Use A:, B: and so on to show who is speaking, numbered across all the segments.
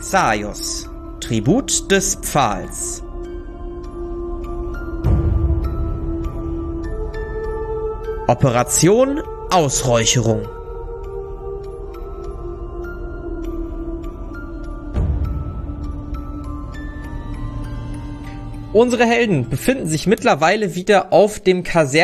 A: Zaios, Tribut des Pfahls. Operation Ausräucherung. Unsere Helden befinden sich mittlerweile wieder auf dem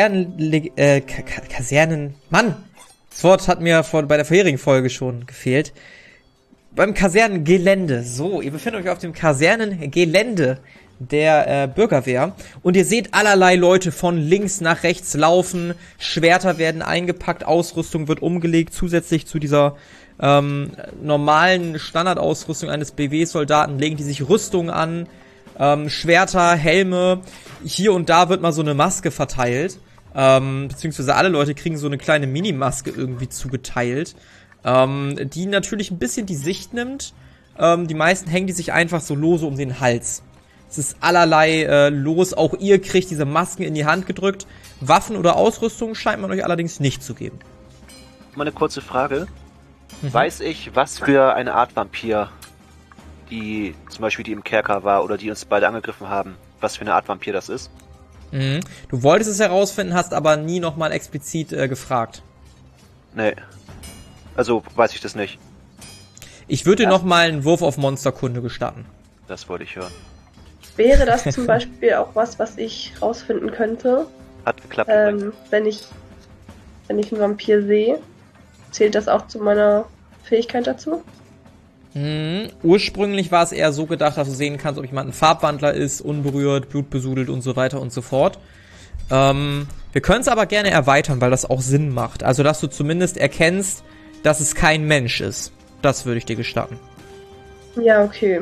A: Mann, das Wort hat mir bei der vorherigen Folge schon gefehlt. Beim Kasernengelände. So, ihr befindet euch auf dem Kasernengelände der Bürgerwehr und ihr seht allerlei Leute von links nach rechts laufen, Schwerter werden eingepackt, Ausrüstung wird umgelegt, zusätzlich zu dieser normalen Standardausrüstung eines BW-Soldaten legen die sich Rüstungen an, Schwerter, Helme, hier und da wird mal so eine Maske verteilt, beziehungsweise alle Leute kriegen so eine kleine Minimaske irgendwie zugeteilt, die natürlich ein bisschen die Sicht nimmt, die meisten hängen die sich einfach so lose um den Hals. Es ist allerlei los, auch ihr kriegt diese Masken in die Hand gedrückt, Waffen oder Ausrüstung scheint man euch allerdings nicht zu geben.
B: Mal eine kurze Frage, weiß ich, was für eine Art Vampir die zum Beispiel die im Kerker war oder die uns beide angegriffen haben, was für eine Art Vampir das ist?
A: Mhm. Du wolltest es herausfinden, hast aber nie nochmal explizit gefragt.
B: Nee. Also weiß ich das nicht.
A: Ich würde dir nochmal einen Wurf auf Monsterkunde gestatten.
B: Das wollte ich hören.
C: Wäre das zum Beispiel auch was ich rausfinden könnte?
B: Hat geklappt.
C: Wenn ich einen Vampir sehe, zählt das auch zu meiner Fähigkeit dazu?
A: Ursprünglich war es eher so gedacht, dass du sehen kannst, ob jemand ein Farbwandler ist, unberührt, blutbesudelt und so weiter und so fort. Wir können es aber gerne erweitern, weil das auch Sinn macht. Also, dass du zumindest erkennst, dass es kein Mensch ist. Das würde ich dir gestatten.
C: Ja, okay.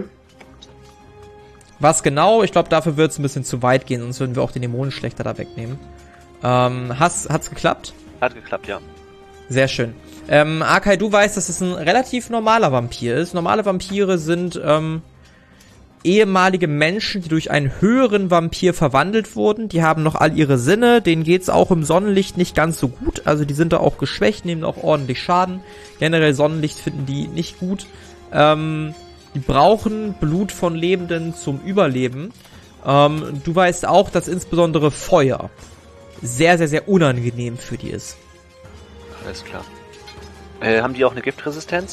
A: Was genau? Ich glaube, dafür wird es ein bisschen zu weit gehen, sonst würden wir auch den Dämonenschlechter da wegnehmen. Hat's geklappt?
B: Hat geklappt, ja.
A: Sehr schön. Akai, du weißt, dass es ein relativ normaler Vampir ist. Normale Vampire sind ehemalige Menschen, die durch einen höheren Vampir verwandelt wurden. Die haben noch all ihre Sinne, denen geht's auch im Sonnenlicht nicht ganz so gut. Also die sind da auch geschwächt, nehmen auch ordentlich Schaden. Generell Sonnenlicht finden die nicht gut. Die brauchen Blut von Lebenden zum Überleben. Du weißt auch, dass insbesondere Feuer sehr, sehr, sehr unangenehm für die ist.
B: Alles klar. Haben die auch eine Giftresistenz?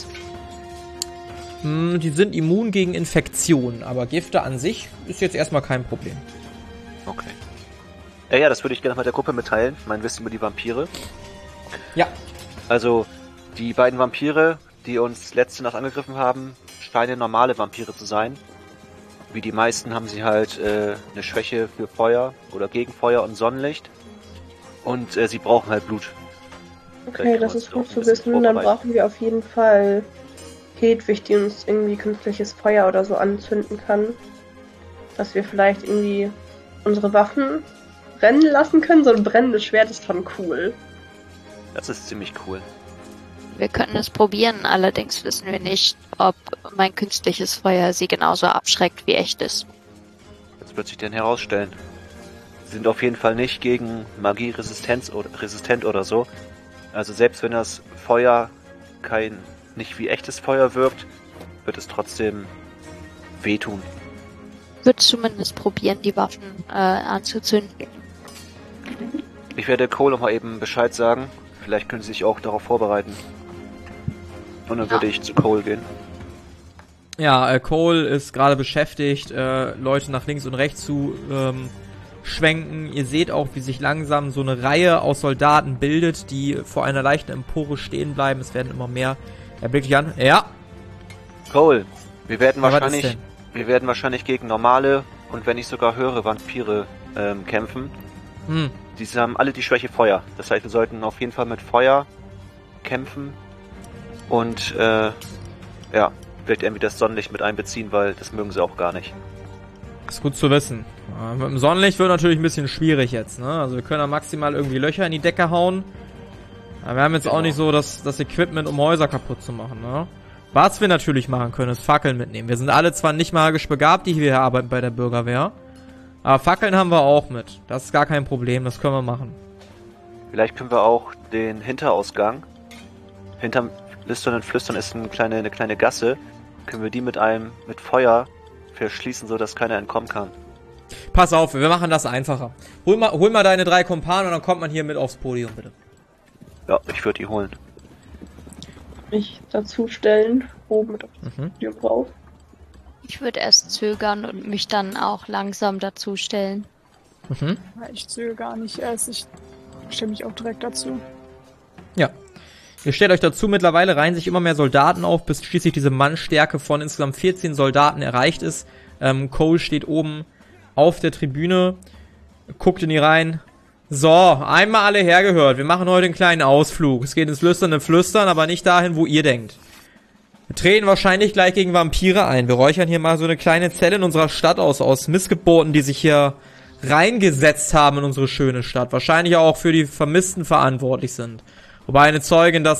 A: Die sind immun gegen Infektionen, aber Gifte an sich ist jetzt erstmal kein Problem.
B: Okay. Ja, das würde ich gerne mit der Gruppe mitteilen, mein Wissen über die Vampire.
A: Ja.
B: Also, die beiden Vampire, die uns letzte Nacht angegriffen haben, scheinen normale Vampire zu sein. Wie die meisten haben sie halt eine Schwäche für Feuer oder gegen Feuer und Sonnenlicht. Und sie brauchen halt Blut.
C: Okay, das ist gut zu wissen. Dann brauchen wir auf jeden Fall Hedwig, die uns irgendwie künstliches Feuer oder so anzünden kann. Dass wir vielleicht irgendwie unsere Waffen brennen lassen können. So ein brennendes Schwert ist schon cool.
B: Das ist ziemlich cool.
D: Wir können es probieren, allerdings wissen wir nicht, ob mein künstliches Feuer sie genauso abschreckt wie echtes.
B: Das wird sich denn herausstellen. Sie sind auf jeden Fall nicht gegen Magie resistent oder so. Also selbst wenn das Feuer nicht wie echtes Feuer wirkt, wird es trotzdem wehtun.
D: Wird zumindest probieren, die Waffen anzuzünden.
B: Ich werde Cole noch mal eben Bescheid sagen. Vielleicht können sie sich auch darauf vorbereiten. Und dann würde ich zu Cole gehen.
A: Ja, Cole ist gerade beschäftigt, Leute nach links und rechts zu schwenken. Ihr seht auch, wie sich langsam so eine Reihe aus Soldaten bildet, die vor einer leichten Empore stehen bleiben. Es werden immer mehr. Er blickt dich an. Ja.
B: Cole, wir werden wahrscheinlich gegen normale und wenn nicht sogar höhere Vampire kämpfen. Diese haben alle die Schwäche Feuer. Das heißt, wir sollten auf jeden Fall mit Feuer kämpfen und vielleicht irgendwie das Sonnenlicht mit einbeziehen, weil das mögen sie auch gar nicht.
A: Ist gut zu wissen. Mit dem Sonnenlicht wird natürlich ein bisschen schwierig jetzt, ne? Also wir können da maximal irgendwie Löcher in die Decke hauen. Aber wir haben jetzt auch nicht so das Equipment, um Häuser kaputt zu machen, ne? Was wir natürlich machen können, ist Fackeln mitnehmen. Wir sind alle zwar nicht magisch begabt, die hier arbeiten bei der Bürgerwehr. Aber Fackeln haben wir auch mit. Das ist gar kein Problem, das können wir machen.
B: Vielleicht können wir auch den Hinterausgang. Hinterm Lüstern und Flüstern ist eine kleine Gasse. können wir die mit Feuer verschließen, sodass keiner entkommen kann.
A: Pass auf, wir machen das einfacher. Hol mal deine 3 Kumpanen und dann kommt man hier mit aufs Podium, bitte.
B: Ja, ich würde die holen.
C: Mich dazu stellen, oben mit aufs Podium drauf.
D: Ich würde erst zögern und mich dann auch langsam dazu stellen.
E: Ich zögere gar nicht erst, ich stelle mich auch direkt dazu.
A: Ja. Ihr stellt euch dazu, mittlerweile reihen sich immer mehr Soldaten auf, bis schließlich diese Mannstärke von insgesamt 14 Soldaten erreicht ist. Cole steht oben auf der Tribüne, guckt in die Reihen. So, einmal alle hergehört. Wir machen heute einen kleinen Ausflug. Es geht ins lüsterne Flüstern, aber nicht dahin, wo ihr denkt. Wir treten wahrscheinlich gleich gegen Vampire ein. Wir räuchern hier mal so eine kleine Zelle in unserer Stadt aus Missgeburten, die sich hier reingesetzt haben in unsere schöne Stadt. Wahrscheinlich auch für die Vermissten verantwortlich sind. Wobei eine Zeugin das,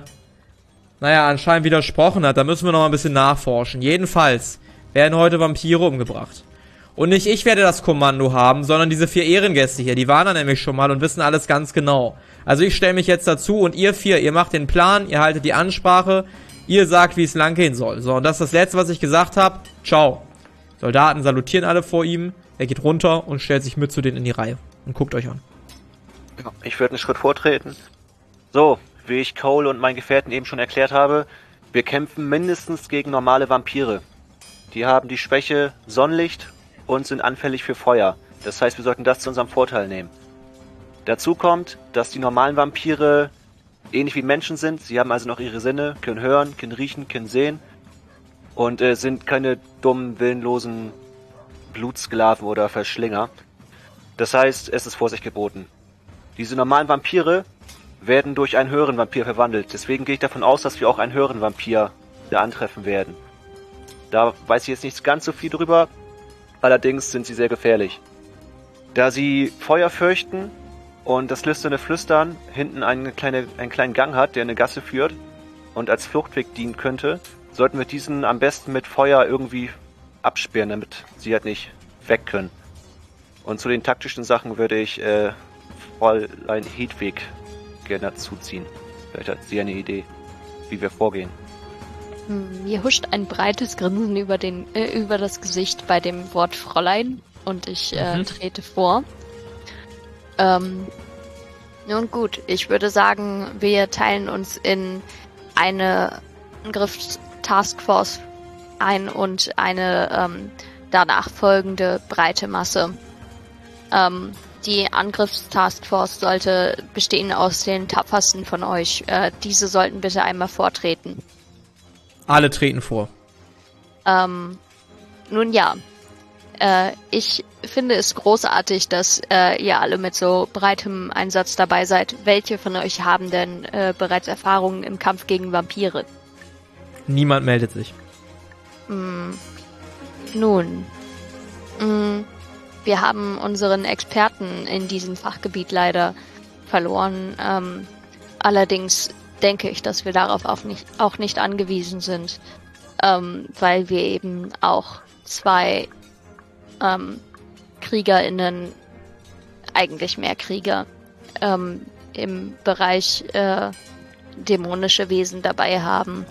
A: anscheinend widersprochen hat. Da müssen wir noch mal ein bisschen nachforschen. Jedenfalls werden heute Vampire umgebracht. Und nicht ich werde das Kommando haben, sondern diese 4 Ehrengäste hier. Die waren da nämlich schon mal und wissen alles ganz genau. Also ich stelle mich jetzt dazu und ihr 4, ihr macht den Plan, ihr haltet die Ansprache, ihr sagt, wie es lang gehen soll. So, und das ist das Letzte, was ich gesagt habe. Ciao. Soldaten salutieren alle vor ihm. Er geht runter und stellt sich mit zu denen in die Reihe. Und guckt euch an.
B: Ich würde einen Schritt vortreten. So, wie ich Cole und meinen Gefährten eben schon erklärt habe, wir kämpfen mindestens gegen normale Vampire. Die haben die Schwäche Sonnenlicht und sind anfällig für Feuer. Das heißt, wir sollten das zu unserem Vorteil nehmen. Dazu kommt, dass die normalen Vampire ähnlich wie Menschen sind. Sie haben also noch ihre Sinne, können hören, können riechen, können sehen und sind keine dummen, willenlosen Blutsklaven oder Verschlinger. Das heißt, es ist Vorsicht geboten. Diese normalen Vampire werden durch einen höheren Vampir verwandelt. Deswegen gehe ich davon aus, dass wir auch einen höheren Vampir antreffen werden. Da weiß ich jetzt nicht ganz so viel drüber. Allerdings sind sie sehr gefährlich. Da sie Feuer fürchten und das lüsterne Flüstern hinten einen kleinen Gang hat, der eine Gasse führt und als Fluchtweg dienen könnte, sollten wir diesen am besten mit Feuer irgendwie absperren, damit sie halt nicht weg können. Und zu den taktischen Sachen würde ich Fräulein Hedwig gerne dazuziehen. Vielleicht hat sie eine Idee, wie wir vorgehen.
D: Mir huscht ein breites Grinsen über das Gesicht bei dem Wort Fräulein und ich trete vor. Nun gut, ich würde sagen, wir teilen uns in eine Angriffstaskforce ein und eine danach folgende breite Masse. Die Angriffstaskforce sollte bestehen aus den tapfersten von euch. Diese sollten bitte einmal vortreten.
A: Alle treten vor.
D: Nun ja, ich finde es großartig, dass ihr alle mit so breitem Einsatz dabei seid. Welche von euch haben denn bereits Erfahrungen im Kampf gegen Vampire?
A: Niemand meldet sich.
D: Nun, wir haben unseren Experten in diesem Fachgebiet leider verloren. Allerdings denke ich, dass wir darauf auch nicht angewiesen sind, weil wir eben auch 2 KriegerInnen, eigentlich mehr Krieger, im Bereich dämonische Wesen dabei haben.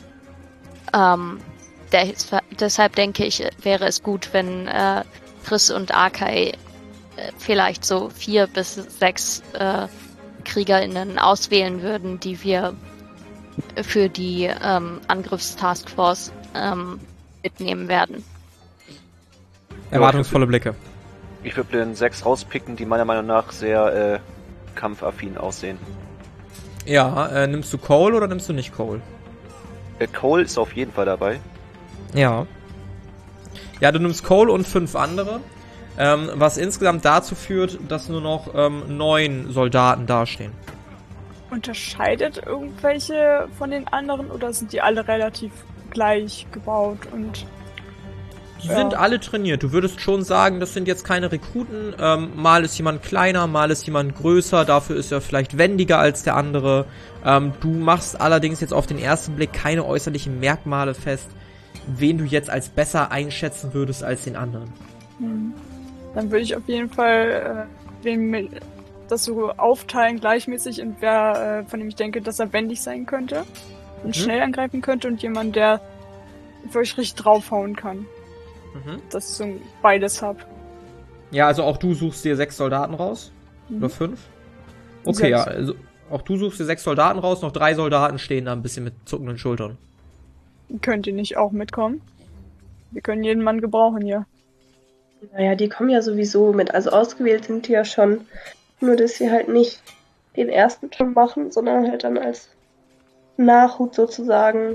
D: Deshalb denke ich, wäre es gut, wenn Chris und Arkai vielleicht so 4 bis 6 KriegerInnen auswählen würden, die wir für die Angriffstaskforce mitnehmen werden.
A: Erwartungsvolle Blicke.
B: Ich würde den 6 rauspicken, die meiner Meinung nach sehr kampfaffin aussehen.
A: Ja, nimmst du Cole oder nimmst du nicht Cole?
B: Cole ist auf jeden Fall dabei.
A: Ja. Ja, du nimmst Cole und 5 andere, was insgesamt dazu führt, dass nur noch 9 Soldaten dastehen.
E: Unterscheidet irgendwelche von den anderen oder sind die alle relativ gleich gebaut und...
A: Die sind alle trainiert. Du würdest schon sagen, das sind jetzt keine Rekruten. Mal ist jemand kleiner, mal ist jemand größer. Dafür ist er vielleicht wendiger als der andere. Du machst allerdings jetzt auf den ersten Blick keine äußerlichen Merkmale fest, wen du jetzt als besser einschätzen würdest als den anderen.
E: Dann würde ich auf jeden Fall das so aufteilen gleichmäßig und wer von dem ich denke, dass er wendig sein könnte und schnell angreifen könnte und jemand, der wo ich richtig draufhauen kann. Dass ich so beides hab.
A: Ja, also auch du suchst dir 6 Soldaten raus? Oder 5? Okay,
E: 6.
A: ja, also auch du suchst dir 6 Soldaten raus, noch 3 Soldaten stehen da ein bisschen mit zuckenden Schultern.
E: Könnt ihr nicht auch mitkommen? Wir können jeden Mann gebrauchen hier.
C: Naja, die kommen ja sowieso mit. Also ausgewählt sind die ja schon. Nur, dass sie halt nicht den ersten Turm machen, sondern halt dann als Nachhut sozusagen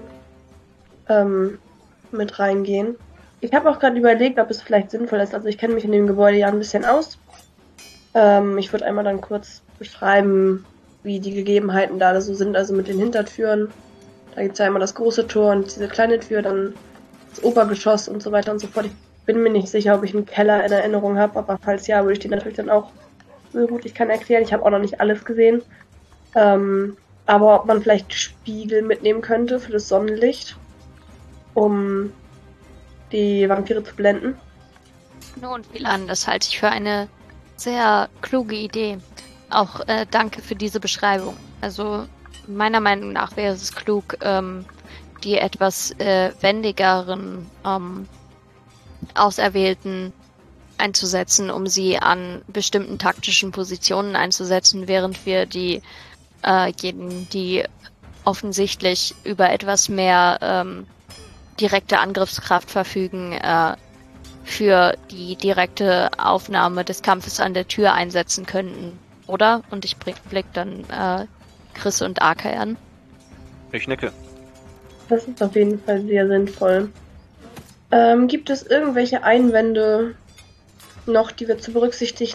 C: mit reingehen. Ich habe auch gerade überlegt, ob es vielleicht sinnvoll ist. Also ich kenne mich in dem Gebäude ja ein bisschen aus. Ich würde einmal dann kurz beschreiben, wie die Gegebenheiten da so sind. Also mit den Hintertüren. Da gibt es ja einmal das große Tor und diese kleine Tür, dann das Obergeschoss und so weiter und so fort. Ich bin mir nicht sicher, ob ich einen Keller in Erinnerung habe, aber falls ja, würde ich den natürlich dann auch so gut ich kann erklären. Ich habe auch noch nicht alles gesehen. Aber ob man vielleicht Spiegel mitnehmen könnte für das Sonnenlicht, um die Vampire zu blenden.
D: Nun, Wieland, das halte ich für eine sehr kluge Idee. Auch danke für diese Beschreibung. Also meiner Meinung nach wäre es klug, die etwas wendigeren Auserwählten einzusetzen, um sie an bestimmten taktischen Positionen einzusetzen, während wir diejenigen, die offensichtlich über etwas mehr direkte Angriffskraft verfügen, für die direkte Aufnahme des Kampfes an der Tür einsetzen könnten, oder? Und ich blick dann Chris und Arkai an.
B: Ich nicke.
C: Das ist auf jeden Fall sehr sinnvoll. Gibt es irgendwelche Einwände noch, die wir die wir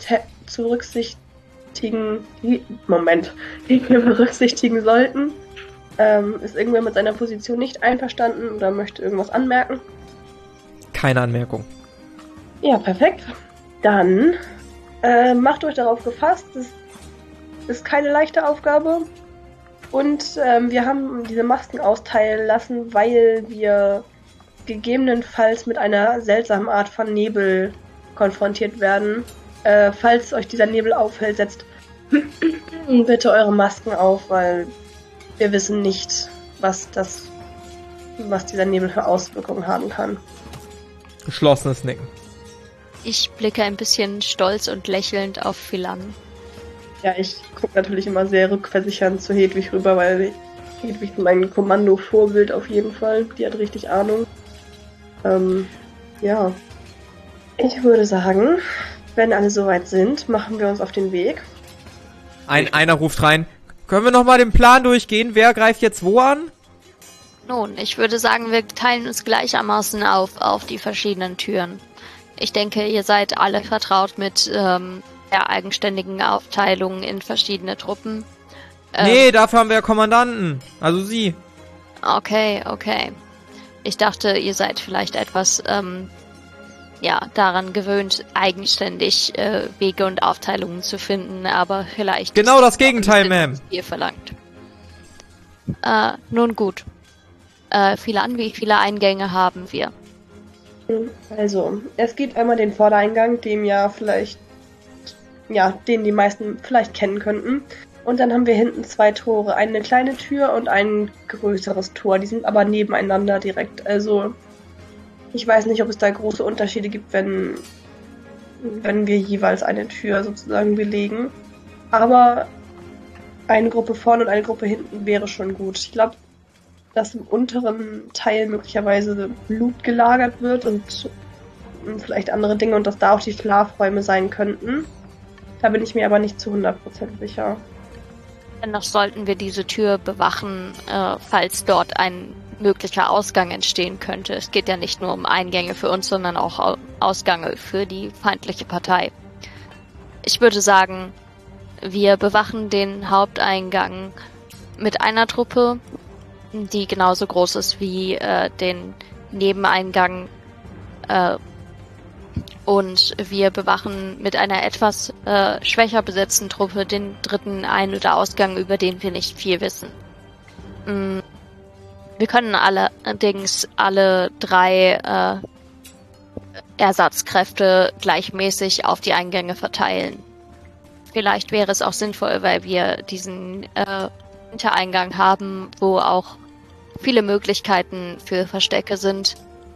C: berücksichtigen sollten? Ist irgendwer mit seiner Position nicht einverstanden oder möchte irgendwas anmerken?
A: Keine Anmerkung.
C: Ja, perfekt. Dann macht euch darauf gefasst. Das ist keine leichte Aufgabe. Und wir haben diese Masken austeilen lassen, weil wir gegebenenfalls mit einer seltsamen Art von Nebel konfrontiert werden. Falls euch dieser Nebel auffällt, setzt bitte eure Masken auf, weil wir wissen nicht, was dieser Nebel für Auswirkungen haben kann.
A: Geschlossenes Nicken.
D: Ich blicke ein bisschen stolz und lächelnd auf Philan.
C: Ja, ich gucke natürlich immer sehr rückversichernd zu Hedwig rüber, weil Hedwig ist mein Kommando-Vorbild auf jeden Fall. Die hat richtig Ahnung. Ja. Ich würde sagen, wenn alle soweit sind, machen wir uns auf den Weg.
A: Einer ruft rein. Können wir nochmal den Plan durchgehen? Wer greift jetzt wo an?
D: Nun, ich würde sagen, wir teilen uns gleichermaßen auf die verschiedenen Türen. Ich denke, ihr seid alle vertraut mit der eigenständigen Aufteilung in verschiedene Truppen.
A: Nee, dafür haben wir ja Kommandanten. Also Sie.
D: Okay. Ich dachte, ihr seid vielleicht etwas daran gewöhnt, eigenständig Wege und Aufteilungen zu finden, aber vielleicht...
A: Genau das Gegenteil, Ma'am.
D: Ihr verlangt. Nun gut. Philan, wie viele Eingänge haben wir?
C: Also, es gibt einmal den Vordereingang, den die meisten vielleicht kennen könnten. Und dann haben wir hinten 2 Tore, eine kleine Tür und ein größeres Tor. Die sind aber nebeneinander direkt. Also, ich weiß nicht, ob es da große Unterschiede gibt, wenn wir jeweils eine Tür sozusagen belegen. Aber eine Gruppe vorne und eine Gruppe hinten wäre schon gut. Ich glaube, dass im unteren Teil möglicherweise Blut gelagert wird und vielleicht andere Dinge und dass da auch die Schlafräume sein könnten. Da bin ich mir aber nicht zu 100% sicher.
D: Dennoch sollten wir diese Tür bewachen, falls dort ein möglicher Ausgang entstehen könnte. Es geht ja nicht nur um Eingänge für uns, sondern auch Ausgänge für die feindliche Partei. Ich würde sagen, wir bewachen den Haupteingang mit einer Truppe, die genauso groß ist wie den Nebeneingang, und wir bewachen mit einer etwas schwächer besetzten Truppe den dritten Ein- oder Ausgang, über den wir nicht viel wissen. Wir können allerdings alle 3 Ersatzkräfte gleichmäßig auf die Eingänge verteilen. Vielleicht wäre es auch sinnvoll, weil wir diesen Hintereingang haben, wo auch viele Möglichkeiten für Verstecke sind,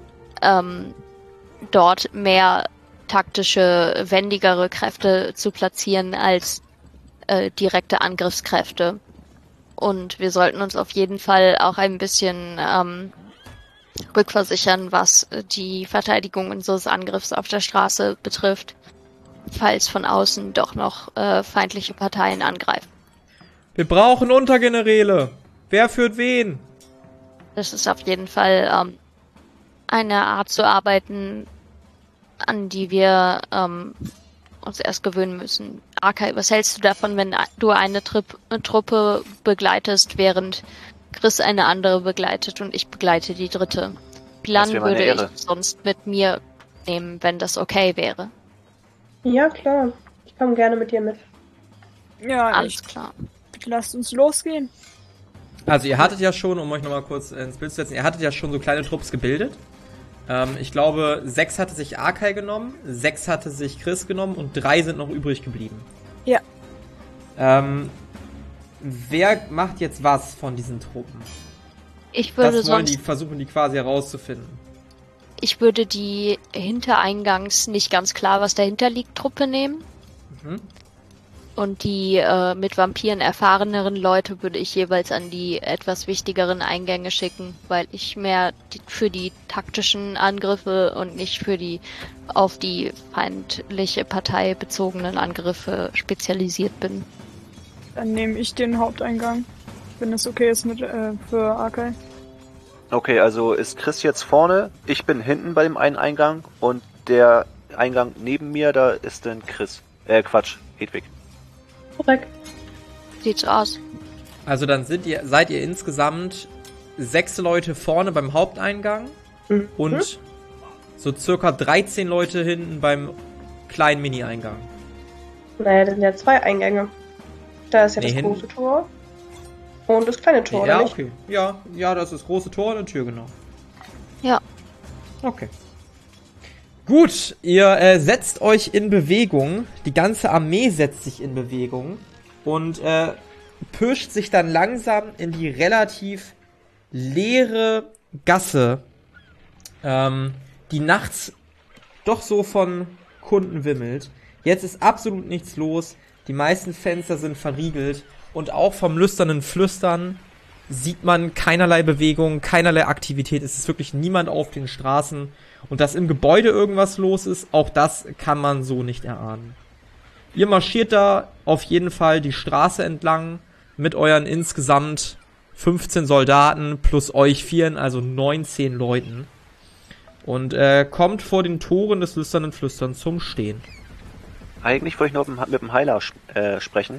D: dort mehr taktische, wendigere Kräfte zu platzieren als direkte Angriffskräfte. Und wir sollten uns auf jeden Fall auch ein bisschen rückversichern, was die Verteidigung unseres Angriffs auf der Straße betrifft, falls von außen doch noch feindliche Parteien angreifen.
A: Wir brauchen Untergeneräle. Wer führt wen?
D: Das ist auf jeden Fall eine Art zu arbeiten, an die wir uns erst gewöhnen müssen. Arkai, was hältst du davon, wenn du eine Truppe begleitest, während Chris eine andere begleitet und ich begleite die dritte? Plan würde ich sonst mit mir nehmen, wenn das okay wäre.
C: Ja, klar. Ich komme gerne mit dir mit.
E: Ja,
D: alles klar.
E: Lasst uns losgehen.
A: Also ihr hattet ja schon, um euch nochmal kurz ins Bild zu setzen, ihr hattet ja schon so kleine Trupps gebildet. Ich glaube, 6 hatte sich Arkai genommen, 6 hatte sich Chris genommen und 3 sind noch übrig geblieben.
E: Ja.
A: Wer macht jetzt was von diesen Truppen?
D: Ich würde
A: versuchen die quasi herauszufinden.
D: Ich würde die hintereingangs nicht ganz klar, was dahinter liegt, Truppe nehmen.
A: Mhm.
D: Und die mit Vampiren erfahreneren Leute würde ich jeweils an die etwas wichtigeren Eingänge schicken, weil ich mehr für die taktischen Angriffe und nicht für die auf die feindliche Partei bezogenen Angriffe spezialisiert bin.
E: Dann nehme ich den Haupteingang, wenn es okay ist für Arkai.
B: Okay, also ist Chris jetzt vorne, ich bin hinten bei dem einen Eingang und der Eingang neben mir, da ist dann Chris. Hedwig.
C: Korrekt.
D: Sieht so aus.
A: Also dann seid ihr insgesamt 6 Leute vorne beim Haupteingang und so circa 13 Leute hinten beim kleinen Mini-Eingang.
C: Naja, das sind ja 2 Eingänge. Da ist ja das große Tor und das kleine Tor,
A: ja,
C: oder nicht?
A: Okay. Ja, das ist das große Tor und eine Tür, genau.
D: Ja.
A: Okay. Gut, ihr setzt euch in Bewegung, die ganze Armee setzt sich in Bewegung und pirscht sich dann langsam in die relativ leere Gasse, die nachts doch so von Kunden wimmelt. Jetzt ist absolut nichts los, die meisten Fenster sind verriegelt und auch vom lüsternen Flüstern sieht man keinerlei Bewegung, keinerlei Aktivität. Es ist wirklich niemand auf den Straßen. Und dass im Gebäude irgendwas los ist, auch das kann man so nicht erahnen. Ihr marschiert da auf jeden Fall die Straße entlang mit euren insgesamt 15 Soldaten plus euch 4, also 19 Leuten. Und kommt vor den Toren des lüsternen Flüsterns zum Stehen.
B: Eigentlich wollte ich noch mit dem Heiler sprechen.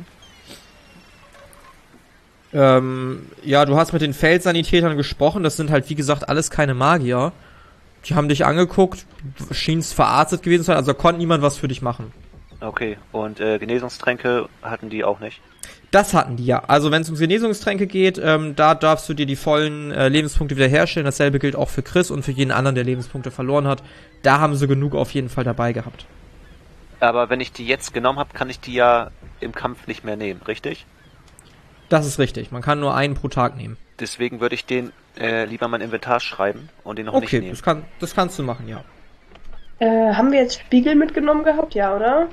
A: Ja, du hast mit den Feldsanitätern gesprochen. Das sind halt, wie gesagt, alles keine Magier. Die haben dich angeguckt, schien's verarztet gewesen zu sein, also konnte niemand was für dich machen.
B: Okay, und Genesungstränke hatten die auch nicht?
A: Das hatten die, ja. Also wenn es um Genesungstränke geht, da darfst du dir die vollen Lebenspunkte wiederherstellen. Dasselbe gilt auch für Chris und für jeden anderen, der Lebenspunkte verloren hat. Da haben sie genug auf jeden Fall dabei gehabt.
B: Aber wenn ich die jetzt genommen habe, kann ich die ja im Kampf nicht mehr nehmen, richtig?
A: Das ist richtig. Man kann nur einen pro Tag nehmen.
B: Deswegen würde ich den lieber mein Inventar schreiben und den noch nicht nehmen.
A: Okay, das kannst du machen, ja.
C: Haben wir jetzt Spiegel mitgenommen gehabt, ja, oder?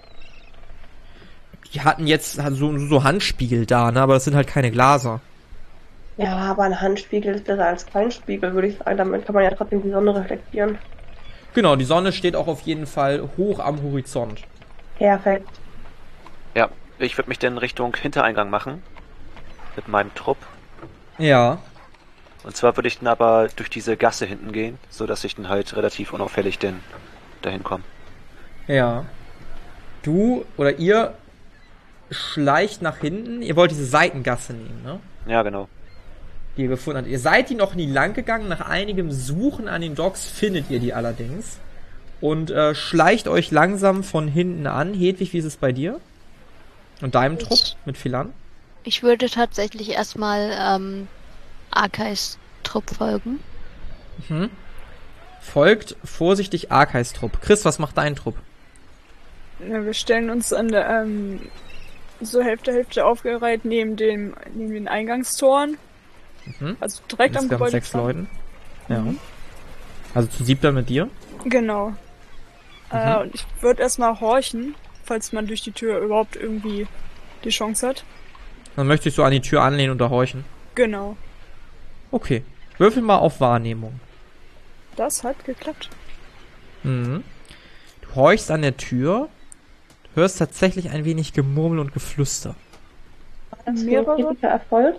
A: Die hatten jetzt so Handspiegel da, ne? Aber das sind halt keine Glaser.
C: Ja, aber ein Handspiegel ist besser als kein Spiegel, würde ich sagen. Damit kann man ja trotzdem die Sonne reflektieren.
A: Genau, die Sonne steht auch auf jeden Fall hoch am Horizont.
C: Perfekt.
B: Ja, ich würde mich dann Richtung Hintereingang machen. Mit meinem Trupp.
A: Ja.
B: Und zwar würde ich dann aber durch diese Gasse hinten gehen, so dass ich dann halt relativ unauffällig denn dahin komme.
A: Ja. Du oder ihr schleicht nach hinten. Ihr wollt diese Seitengasse nehmen, ne?
B: Ja, genau.
A: Die ihr gefunden habt. Ihr seid die noch nie lang gegangen. Nach einigem Suchen an den Docks findet ihr die allerdings. Und schleicht euch langsam von hinten an. Hedwig, wie ist es bei dir? Und deinem Trupp mit Philan?
D: Ich würde tatsächlich erstmal Arkais Trupp folgen.
A: Mhm. Folgt vorsichtig Arkais Trupp. Chris, was macht dein Trupp?
E: Ja, wir stellen uns an der so Hälfte aufgereiht neben den Eingangstoren.
A: Mhm.
E: Also direkt am Gebäude.
A: 6 Leuten. Ja. Also zu 7 mit dir.
E: Genau. Und ich würde erstmal horchen, falls man durch die Tür überhaupt irgendwie die Chance hat.
A: Dann möchtest du an die Tür anlehnen und da horchen.
E: Genau.
A: Okay. Würfel mal auf Wahrnehmung.
E: Das hat geklappt.
A: Mhm. Du horchst an der Tür, hörst tatsächlich ein wenig Gemurmel und Geflüster.
C: War das ein kritischer Erfolg?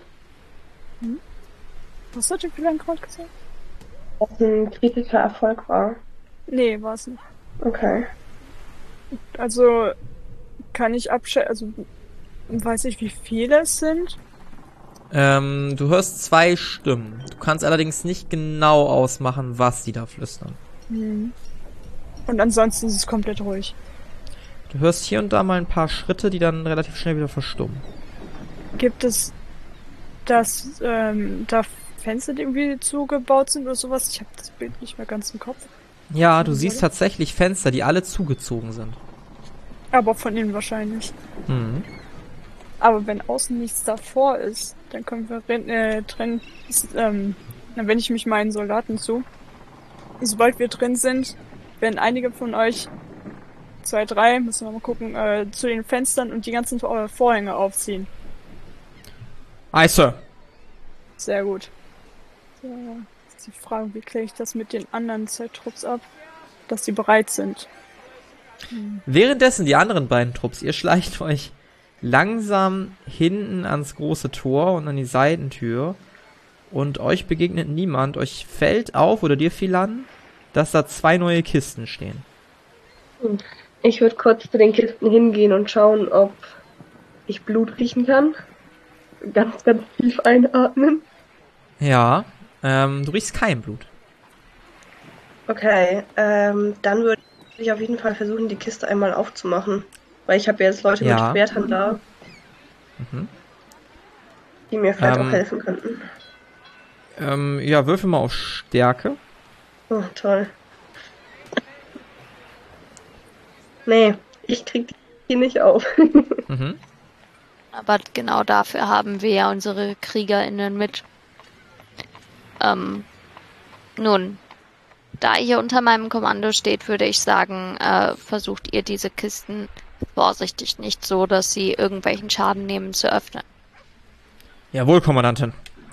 E: Was hat der Plan gerade gesagt?
C: Dass ein kritischer Erfolg war.
E: Nee, war es nicht.
C: Okay.
E: Also kann ich abschätzen, also weiß ich, wie viele es sind?
A: Du hörst 2 Stimmen. Du kannst allerdings nicht genau ausmachen, was die da flüstern.
E: Und ansonsten ist es komplett ruhig.
A: Du hörst hier und da mal ein paar Schritte, die dann relativ schnell wieder verstummen.
E: Gibt es da Fenster, die irgendwie zugebaut sind oder sowas? Ich habe das Bild nicht mehr ganz im Kopf.
A: Ja, du siehst tatsächlich Fenster, die alle zugezogen sind.
E: Aber von innen wahrscheinlich.
A: Mhm.
E: Aber wenn außen nichts davor ist, dann können wir drin, dann wende ich mich meinen Soldaten zu. Sobald wir drin sind, werden einige von euch, 2, 3, müssen wir mal gucken, zu den Fenstern und die ganzen Vorhänge aufziehen.
A: Aye, Sir.
E: Sehr gut. So, jetzt die Frage, wie kläre ich das mit den anderen Zeittrupps ab, dass sie bereit sind.
A: Währenddessen die anderen beiden Trupps, ihr schleicht euch langsam hinten ans große Tor und an die Seitentür und euch begegnet niemand. Euch fällt auf, oder dir fiel an, dass da 2 neue Kisten stehen.
C: Ich würde kurz zu den Kisten hingehen und schauen, ob ich Blut riechen kann. Ganz, ganz tief einatmen.
A: Ja, du riechst kein Blut.
C: Okay, dann würde ich auf jeden Fall versuchen, die Kiste einmal aufzumachen. Weil ich habe ja jetzt Leute mit Schwertern da, die mir vielleicht auch helfen könnten.
A: Ja, würfel mal auf Stärke.
C: Oh, toll. Nee, ich krieg die nicht auf.
D: Aber genau dafür haben wir ja unsere KriegerInnen mit. Nun, da ihr unter meinem Kommando steht, würde ich sagen, versucht ihr diese Kisten vorsichtig, nicht so, dass sie irgendwelchen Schaden nehmen, zu öffnen.
A: Jawohl, Kommandantin.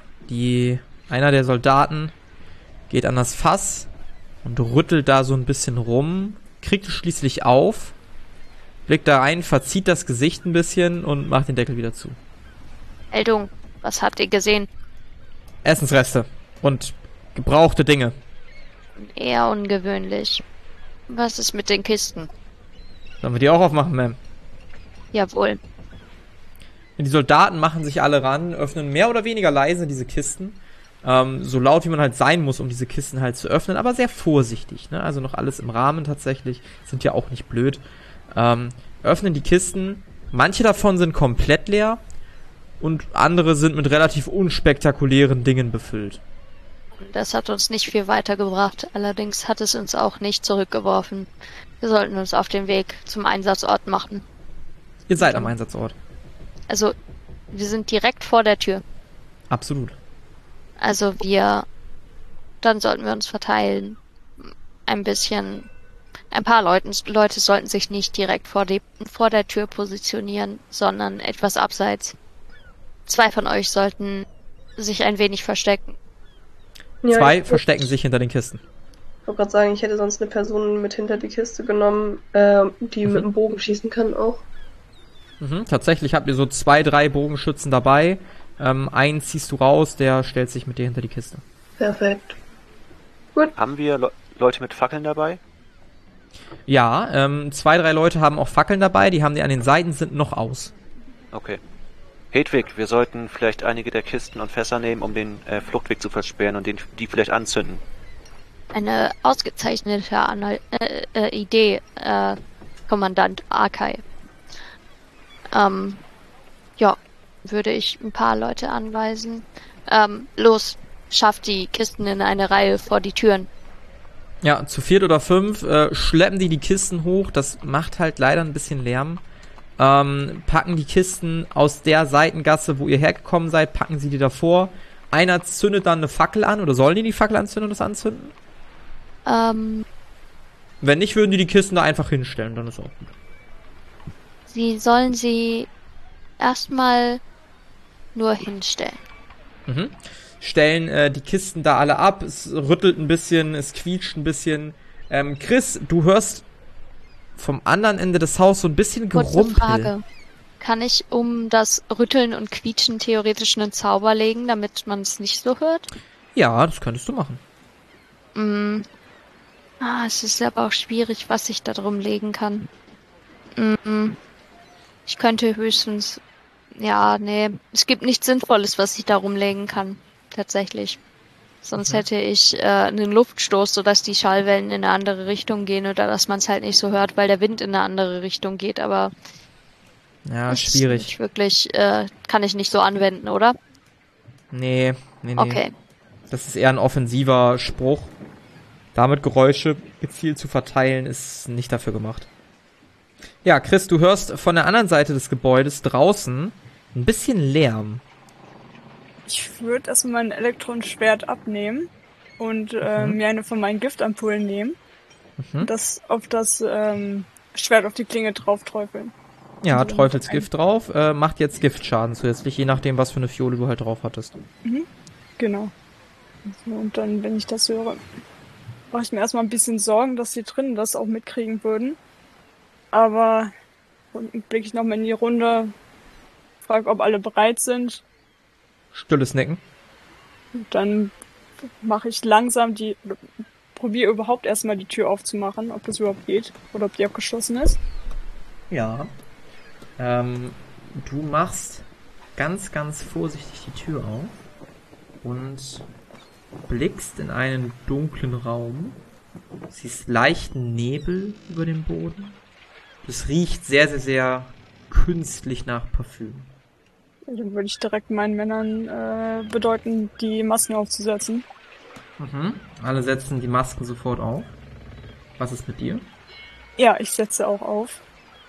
A: Einer der Soldaten geht an das Fass und rüttelt da so ein bisschen rum, kriegt es schließlich auf, blickt da rein, verzieht das Gesicht ein bisschen und macht den Deckel wieder zu.
D: Meldung, was habt ihr gesehen?
A: Essensreste und gebrauchte Dinge.
D: Eher ungewöhnlich. Was ist mit den Kisten?
A: Sollen wir die auch aufmachen, Ma'am?
D: Jawohl.
A: Die Soldaten machen sich alle ran, öffnen mehr oder weniger leise diese Kisten. So laut, wie man halt sein muss, um diese Kisten halt zu öffnen, aber sehr vorsichtig, ne? Also noch alles im Rahmen tatsächlich, sind ja auch nicht blöd. Öffnen die Kisten, manche davon sind komplett leer und andere sind mit relativ unspektakulären Dingen befüllt.
D: Das hat uns nicht viel weitergebracht, allerdings hat es uns auch nicht zurückgeworfen. Wir sollten uns auf den Weg zum Einsatzort machen.
A: Ihr seid am Einsatzort.
D: Also, wir sind direkt vor der Tür.
A: Absolut.
D: Also dann sollten wir uns verteilen. Ein paar Leute sollten sich nicht direkt vor der Tür positionieren, sondern etwas abseits. 2 von euch sollten sich ein wenig verstecken.
C: Ja,
A: 2 verstecken sich hinter den Kisten.
C: Ich wollte gerade sagen, ich hätte sonst eine Person mit hinter die Kiste genommen, die mit dem Bogen schießen kann auch.
A: Tatsächlich habt ihr so 2, 3 Bogenschützen dabei. Einen ziehst du raus, der stellt sich mit dir hinter die Kiste.
C: Perfekt. Gut.
B: Haben wir Leute mit Fackeln dabei?
A: Ja, 2, 3 Leute haben auch Fackeln dabei, die haben die an den Seiten, sind noch aus.
B: Okay. Hedwig, wir sollten vielleicht einige der Kisten und Fässer nehmen, um den Fluchtweg zu versperren und die vielleicht anzünden.
D: Eine ausgezeichnete Idee, Kommandant Arkai. Ja, würde ich ein paar Leute anweisen. Los, schafft die Kisten in eine Reihe vor die Türen.
A: Ja, zu 4 oder 5 schleppen die Kisten hoch. Das macht halt leider ein bisschen Lärm. Packen die Kisten aus der Seitengasse, wo ihr hergekommen seid, packen sie die davor einer zündet dann eine Fackel an, oder sollen die Fackel anzünden und das anzünden? Wenn nicht, würden die Kisten da einfach hinstellen, dann ist auch gut.
D: Sie sollen sie erstmal nur hinstellen.
A: Mhm. Stellen die Kisten da alle ab, es rüttelt ein bisschen, es quietscht ein bisschen. Chris, du hörst vom anderen Ende des Hauses so ein bisschen Gerumpel.
D: Kurze Frage. Kann ich um das Rütteln und Quietschen theoretisch einen Zauber legen, damit man es nicht so hört?
A: Ja, das könntest du machen.
D: Es ist aber auch schwierig, was ich da drum legen kann. Ich könnte höchstens... Ja, nee. Es gibt nichts Sinnvolles, was ich da rumlegen kann. Tatsächlich. Sonst hätte ich einen Luftstoß, sodass die Schallwellen in eine andere Richtung gehen oder dass man es halt nicht so hört, weil der Wind in eine andere Richtung geht, aber...
A: Ja, schwierig.
D: Ist nicht wirklich, kann ich nicht so anwenden, oder?
A: Nee.
D: Okay.
A: Das ist eher ein offensiver Spruch. Damit Geräusche gezielt zu verteilen, ist nicht dafür gemacht. Ja, Chris, du hörst von der anderen Seite des Gebäudes draußen ein bisschen Lärm.
E: Ich würde erstmal mein Elektronenschwert abnehmen und mir eine von meinen Giftampullen nehmen und das auf das Schwert auf die Klinge drauf träufeln.
A: Ja, träufelst Gift drauf, macht jetzt Giftschaden zusätzlich, je nachdem, was für eine Fiole du halt drauf hattest.
E: Genau. Und dann, wenn ich das höre, mache ich mir erstmal ein bisschen Sorgen, dass die drinnen das auch mitkriegen würden. Aber blicke ich nochmal in die Runde, frage, ob alle bereit sind.
A: Stilles Nicken.
E: Und dann mache ich langsam probiere überhaupt erstmal die Tür aufzumachen, ob das überhaupt geht oder ob die auch geschlossen ist.
A: Ja. Du machst ganz, ganz vorsichtig die Tür auf und blickst in einen dunklen Raum. Siehst leichten Nebel über dem Boden. Es riecht sehr, sehr, sehr künstlich nach Parfüm.
E: Dann würde ich direkt meinen Männern bedeuten, die Masken aufzusetzen.
A: Alle setzen die Masken sofort auf. Was ist mit dir?
E: Ja, ich setze auch auf.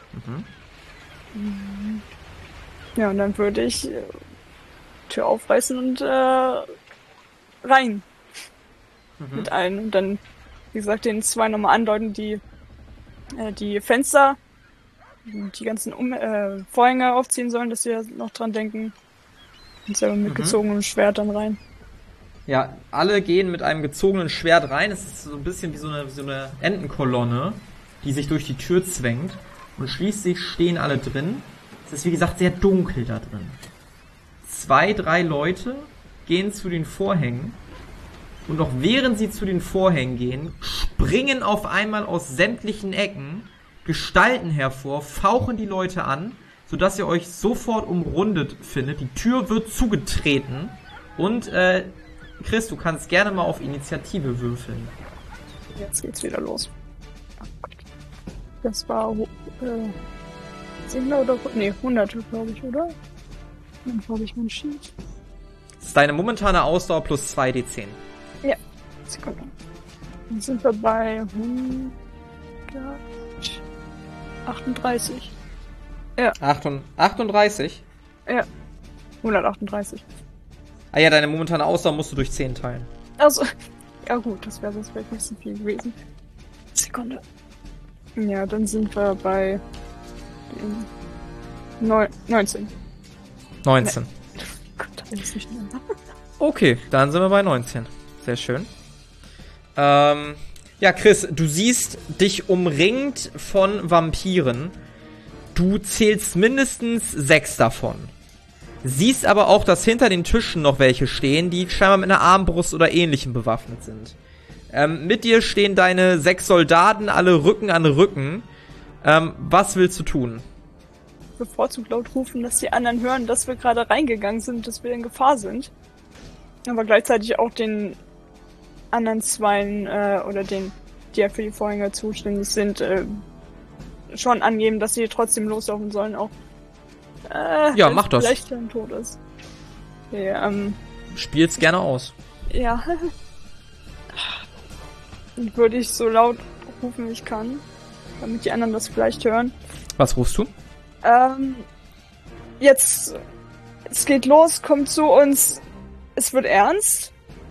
E: Ja, und dann würde ich Tür aufreißen und rein. Mit allen. Und dann, wie gesagt, den zwei nochmal andeuten, die Fenster, die ganzen Vorhänge aufziehen sollen, dass sie da noch dran denken. Und selber mit gezogenem Schwert dann rein.
A: Ja, alle gehen mit einem gezogenen Schwert rein. Es ist so ein bisschen wie so eine Entenkolonne, die sich durch die Tür zwängt. Und schließlich stehen alle drin. Es ist, wie gesagt, sehr dunkel da drin. 2, 3 Leute gehen zu den Vorhängen. Und noch während sie zu den Vorhängen gehen, springen auf einmal aus sämtlichen Ecken Gestalten hervor, fauchen die Leute an, sodass ihr euch sofort umrundet findet. Die Tür wird zugetreten. Und, Chris, du kannst gerne mal auf Initiative würfeln.
E: Jetzt geht's wieder los. Oh Gott. Das war 10 oder 100, glaube ich, oder? Dann habe ich mein Sheet.
A: Das ist deine momentane Ausdauer plus 2d10.
E: Ja, Sekunde. Dann sind wir bei 138. Ja.
A: 38?
E: Ja. 138.
A: Ah ja, deine momentane Ausdauer musst du durch 10 teilen.
E: Also, ja gut, das wäre sonst vielleicht nicht so viel gewesen. Sekunde. Ja, dann sind wir bei 19.
A: 19.
E: Nee. Gott, alles nicht mehr.
A: Okay, dann sind wir bei 19. Sehr schön. Ja, Chris, du siehst dich umringt von Vampiren. Du zählst mindestens 6 davon. Siehst aber auch, dass hinter den Tischen noch welche stehen, die scheinbar mit einer Armbrust oder Ähnlichem bewaffnet sind. Mit dir stehen deine 6 Soldaten, alle Rücken an Rücken. Was willst du tun?
E: Bevorzugt laut rufen, dass die anderen hören, dass wir gerade reingegangen sind, dass wir in Gefahr sind. Aber gleichzeitig auch den anderen Zweien oder den, die ja für die Vorhänge zuständig sind, schon angeben, dass sie trotzdem loslaufen sollen, auch
A: ja, mach das.
E: Vielleicht dann tot ist. Okay,
A: Spiel's gerne aus.
E: Ja. Würde ich so laut rufen, wie ich kann, damit die anderen das vielleicht hören.
A: Was rufst du?
E: Jetzt, es geht los, kommt zu uns. es wird ernst.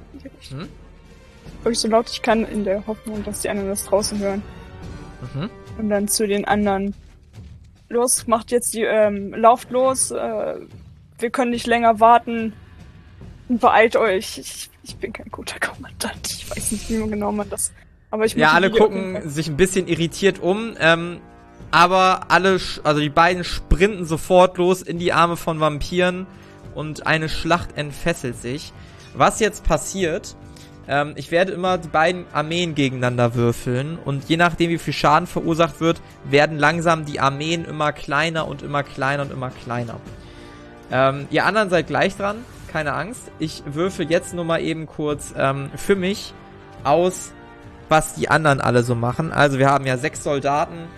E: Ich so laut ich kann, in der Hoffnung, dass die anderen das draußen hören. Und dann zu den anderen. Los, macht jetzt lauft los. Wir können nicht länger warten. Beeilt euch. Ich bin kein guter Kommandant. Ich weiß nicht, wie genau man das... Aber ich
A: ja, alle gucken sich ein bisschen irritiert um. Aber also die beiden sprinten sofort los in die Arme von Vampiren. Und eine Schlacht entfesselt sich. Was jetzt passiert... ich werde immer die beiden Armeen gegeneinander würfeln und je nachdem, wie viel Schaden verursacht wird, werden langsam die Armeen immer kleiner und immer kleiner und immer kleiner. Ihr anderen seid gleich dran, keine Angst. Ich würfel jetzt nur mal eben kurz für mich aus, was die anderen alle so machen. Also wir haben ja 6 Soldaten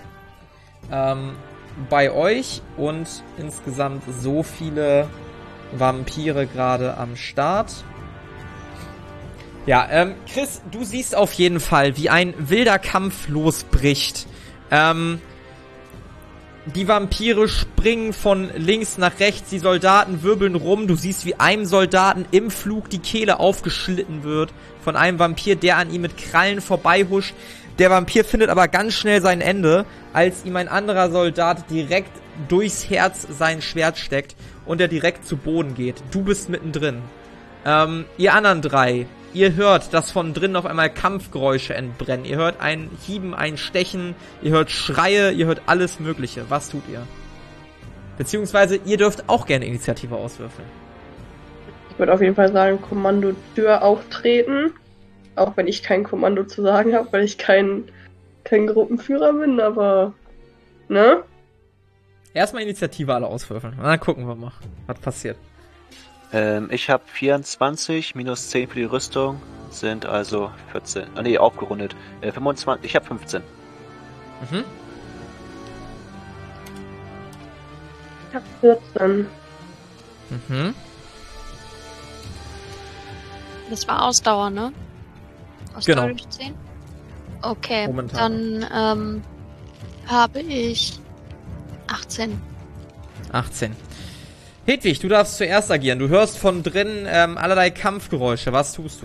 A: bei euch und insgesamt so viele Vampire gerade am Start. Ja, Chris, du siehst auf jeden Fall, wie ein wilder Kampf losbricht. Die Vampire springen von links nach rechts, die Soldaten wirbeln rum. Du siehst, wie einem Soldaten im Flug die Kehle aufgeschlitten wird von einem Vampir, der an ihm mit Krallen vorbeihuscht. Der Vampir findet aber ganz schnell sein Ende, als ihm ein anderer Soldat direkt durchs Herz sein Schwert steckt und er direkt zu Boden geht. Du bist mittendrin. Ihr anderen 3... Ihr hört, dass von drinnen auf einmal Kampfgeräusche entbrennen. Ihr hört ein Hieben, ein Stechen, ihr hört Schreie, ihr hört alles Mögliche. Was tut ihr? Beziehungsweise, ihr dürft auch gerne Initiative auswürfeln.
C: Ich würde auf jeden Fall sagen, Kommando Tür auftreten. Auch wenn ich kein Kommando zu sagen habe, weil ich kein Gruppenführer bin, aber... Ne?
A: Erstmal Initiative alle auswürfeln. Und dann gucken wir mal, was passiert.
B: Ich habe 24, minus 10 für die Rüstung, sind also 14. Ah ne, aufgerundet. 25, ich habe 15.
C: Ich habe 14.
D: Das war Ausdauer, ne?
A: Ausdauer
D: durch 10? Okay,
A: momentan.
D: Dann habe ich 18.
A: 18. Hedwig, du darfst zuerst agieren. Du hörst von drinnen allerlei Kampfgeräusche. Was tust du?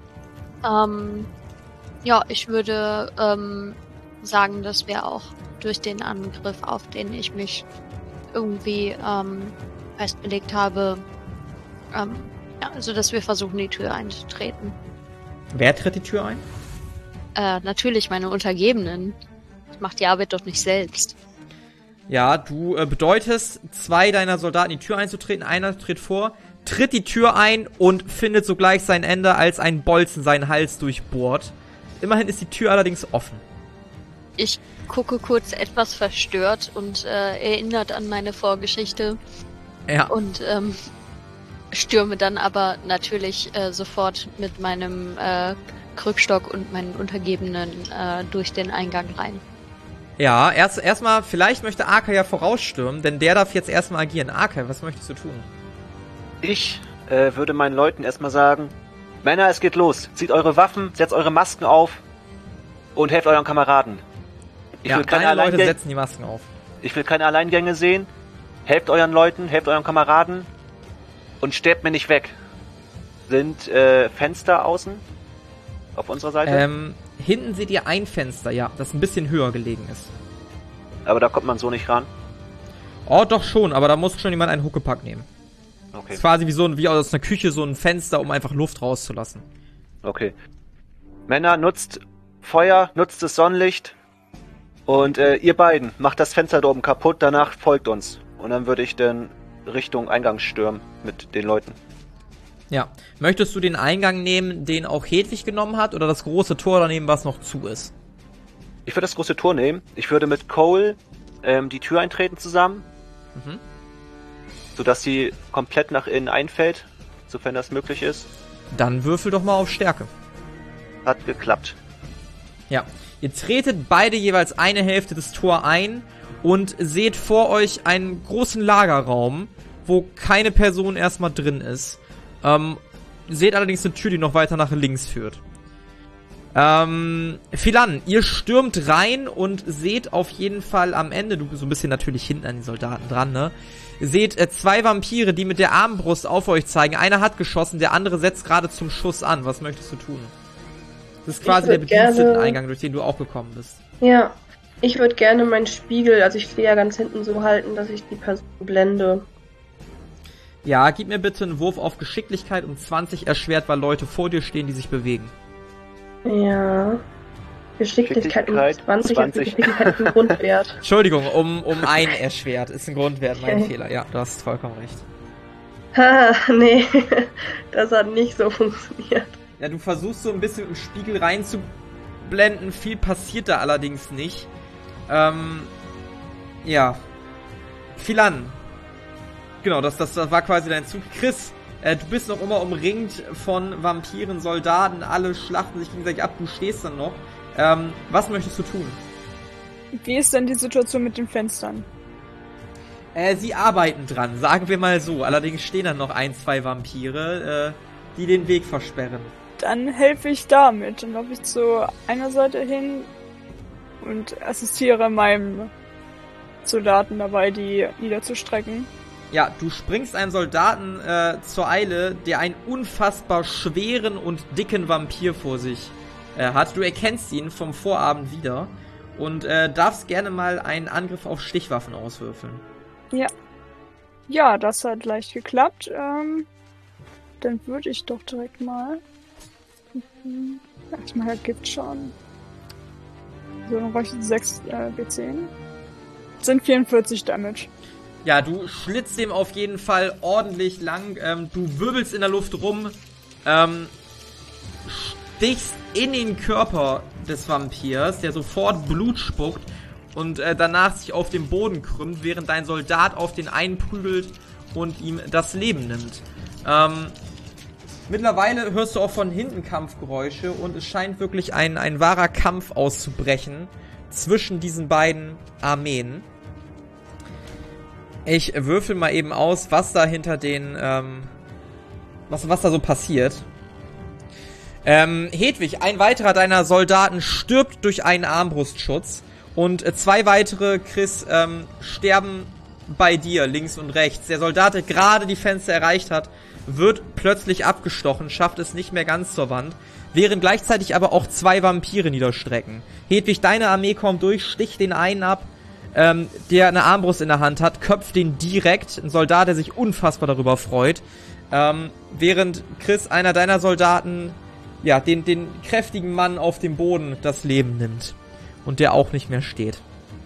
D: Ja, ich würde sagen, dass wir auch durch den Angriff, auf den ich mich irgendwie festgelegt habe, ja, also dass wir versuchen, die Tür einzutreten.
A: Wer tritt die Tür ein?
D: Natürlich meine Untergebenen. Ich mach die Arbeit doch nicht selbst.
A: Ja, du bedeutest 2 deiner Soldaten die Tür einzutreten. Einer tritt vor, tritt die Tür ein und findet sogleich sein Ende, als ein Bolzen seinen Hals durchbohrt. Immerhin ist die Tür allerdings offen.
D: Ich gucke kurz etwas verstört und erinnert an meine Vorgeschichte.
A: Ja.
D: Und stürme dann aber natürlich sofort mit meinem Krückstock und meinen Untergebenen durch den Eingang rein.
A: Ja, erstmal, vielleicht möchte Arkai ja vorausstürmen, denn der darf jetzt erstmal agieren. Arkai, was möchtest du tun?
B: Ich würde meinen Leuten erstmal sagen, Männer, es geht los. Zieht eure Waffen, setzt eure Masken auf und helft euren Kameraden. Ich will keine
A: Leute setzen die Masken auf.
B: Ich will keine Alleingänge sehen. Helft euren Leuten, helft euren Kameraden und sterbt mir nicht weg. Sind Fenster außen auf unserer Seite?
A: Hinten seht ihr ein Fenster, ja, das ein bisschen höher gelegen ist.
B: Aber da kommt man so nicht ran?
A: Oh, doch schon, aber da muss schon jemand einen Huckepack nehmen.
B: Okay.
A: Das ist quasi wie aus einer Küche so ein Fenster, um einfach Luft rauszulassen.
B: Okay. Männer, nutzt Feuer, nutzt das Sonnenlicht und ihr beiden macht das Fenster da oben kaputt, danach folgt uns. Und dann würde ich dann Richtung Eingang stürmen mit den Leuten.
A: Ja. Möchtest du den Eingang nehmen, den auch Hedwig genommen hat, oder das große Tor daneben, was noch zu ist?
B: Ich würde das große Tor nehmen. Ich würde mit Cole die Tür eintreten zusammen. Sodass sie komplett nach innen einfällt, sofern das möglich ist.
A: Dann würfel doch mal auf Stärke.
B: Hat geklappt.
A: Ja. Ihr tretet beide jeweils eine Hälfte des Tor ein und seht vor euch einen großen Lagerraum, wo keine Person erstmal drin ist. Seht allerdings eine Tür, die noch weiter nach links führt. Philan, ihr stürmt rein und seht auf jeden Fall am Ende, du bist so ein bisschen natürlich hinten an den Soldaten dran, ne? Seht 2 Vampire, die mit der Armbrust auf euch zeigen. Einer hat geschossen, der andere setzt gerade zum Schuss an. Was möchtest du tun? Das ist quasi der Bediensteteneingang, durch den du auch gekommen bist.
C: Ja, ich würde gerne meinen Spiegel, also ich stehe ja ganz hinten, so halten, dass ich die Person blende.
A: Ja, gib mir bitte einen Wurf auf Geschicklichkeit um 20 erschwert, weil Leute vor dir stehen, die sich bewegen.
C: Ja. Geschicklichkeit um 20. Geschicklichkeit ein Grundwert.
A: Entschuldigung, um 1 erschwert. Ist ein Grundwert, mein Fehler. Ja, du hast vollkommen recht.
C: Ha, nee. Das hat nicht so funktioniert.
A: Ja, du versuchst so ein bisschen im Spiegel reinzublenden. Viel passiert da allerdings nicht. Ja. Philan. Genau, das war quasi dein Zug. Chris, du bist noch immer umringt von Vampiren, Soldaten, alle schlachten sich gegenseitig ab, du stehst dann noch. Was möchtest du tun?
E: Wie ist denn die Situation mit den Fenstern?
A: Sie arbeiten dran, sagen wir mal so. Allerdings stehen dann noch 1, 2 Vampire, die den Weg versperren.
E: Dann helfe ich damit. Dann laufe ich zu einer Seite hin und assistiere meinem Soldaten dabei, die niederzustrecken.
A: Ja, du springst einem Soldaten zur Eile, der einen unfassbar schweren und dicken Vampir vor sich hat. Du erkennst ihn vom Vorabend wieder und darfst gerne mal einen Angriff auf Stichwaffen auswürfeln.
E: Ja. Ja, das hat leicht geklappt. Dann würde ich doch direkt mal... Ich mache ja Gift schon. So, dann brauche ich 6 W10. Sind 44 Damage.
A: Ja, du schlitzt dem auf jeden Fall ordentlich lang. Du wirbelst in der Luft rum, stichst in den Körper des Vampirs, der sofort Blut spuckt und danach sich auf dem Boden krümmt, während dein Soldat auf den einprügelt und ihm das Leben nimmt. Mittlerweile hörst du auch von hinten Kampfgeräusche und es scheint wirklich ein wahrer Kampf auszubrechen zwischen diesen beiden Armeen. Ich würfel mal eben aus, was da hinter den, was da so passiert. Hedwig, ein weiterer deiner Soldaten stirbt durch einen Armbrustschutz und 2 weitere, Chris, sterben bei dir, links und rechts. Der Soldat, der gerade die Fenster erreicht hat, wird plötzlich abgestochen, schafft es nicht mehr ganz zur Wand, während gleichzeitig aber auch 2 Vampire niederstrecken. Hedwig, deine Armee kommt durch, sticht den einen ab, der eine Armbrust in der Hand hat, köpft den direkt, ein Soldat, der sich unfassbar darüber freut, während Chris, einer deiner Soldaten, ja, den kräftigen Mann auf dem Boden das Leben nimmt und der auch nicht mehr steht.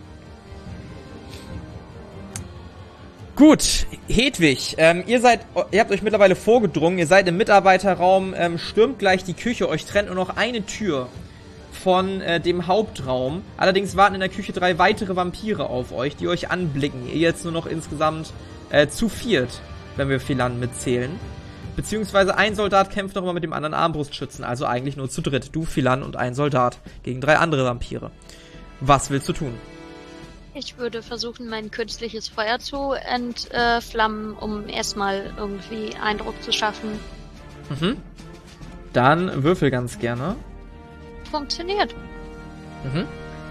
A: Gut, Hedwig, ihr habt euch mittlerweile vorgedrungen, ihr seid im Mitarbeiterraum, stürmt gleich die Küche, euch trennt nur noch eine Tür von dem Hauptraum. Allerdings warten in der Küche 3 weitere Vampire auf euch, die euch anblicken. Ihr jetzt nur noch insgesamt zu 4, wenn wir Philan mitzählen. Beziehungsweise ein Soldat kämpft noch mal mit dem anderen Armbrustschützen, also eigentlich nur zu 3. Du, Philan und ein Soldat gegen 3 andere Vampire. Was willst du tun?
D: Ich würde versuchen, mein künstliches Feuer zu entflammen, um erstmal irgendwie Eindruck zu schaffen.
A: Mhm. Dann würfel ganz gerne.
D: Funktioniert.
A: Mhm.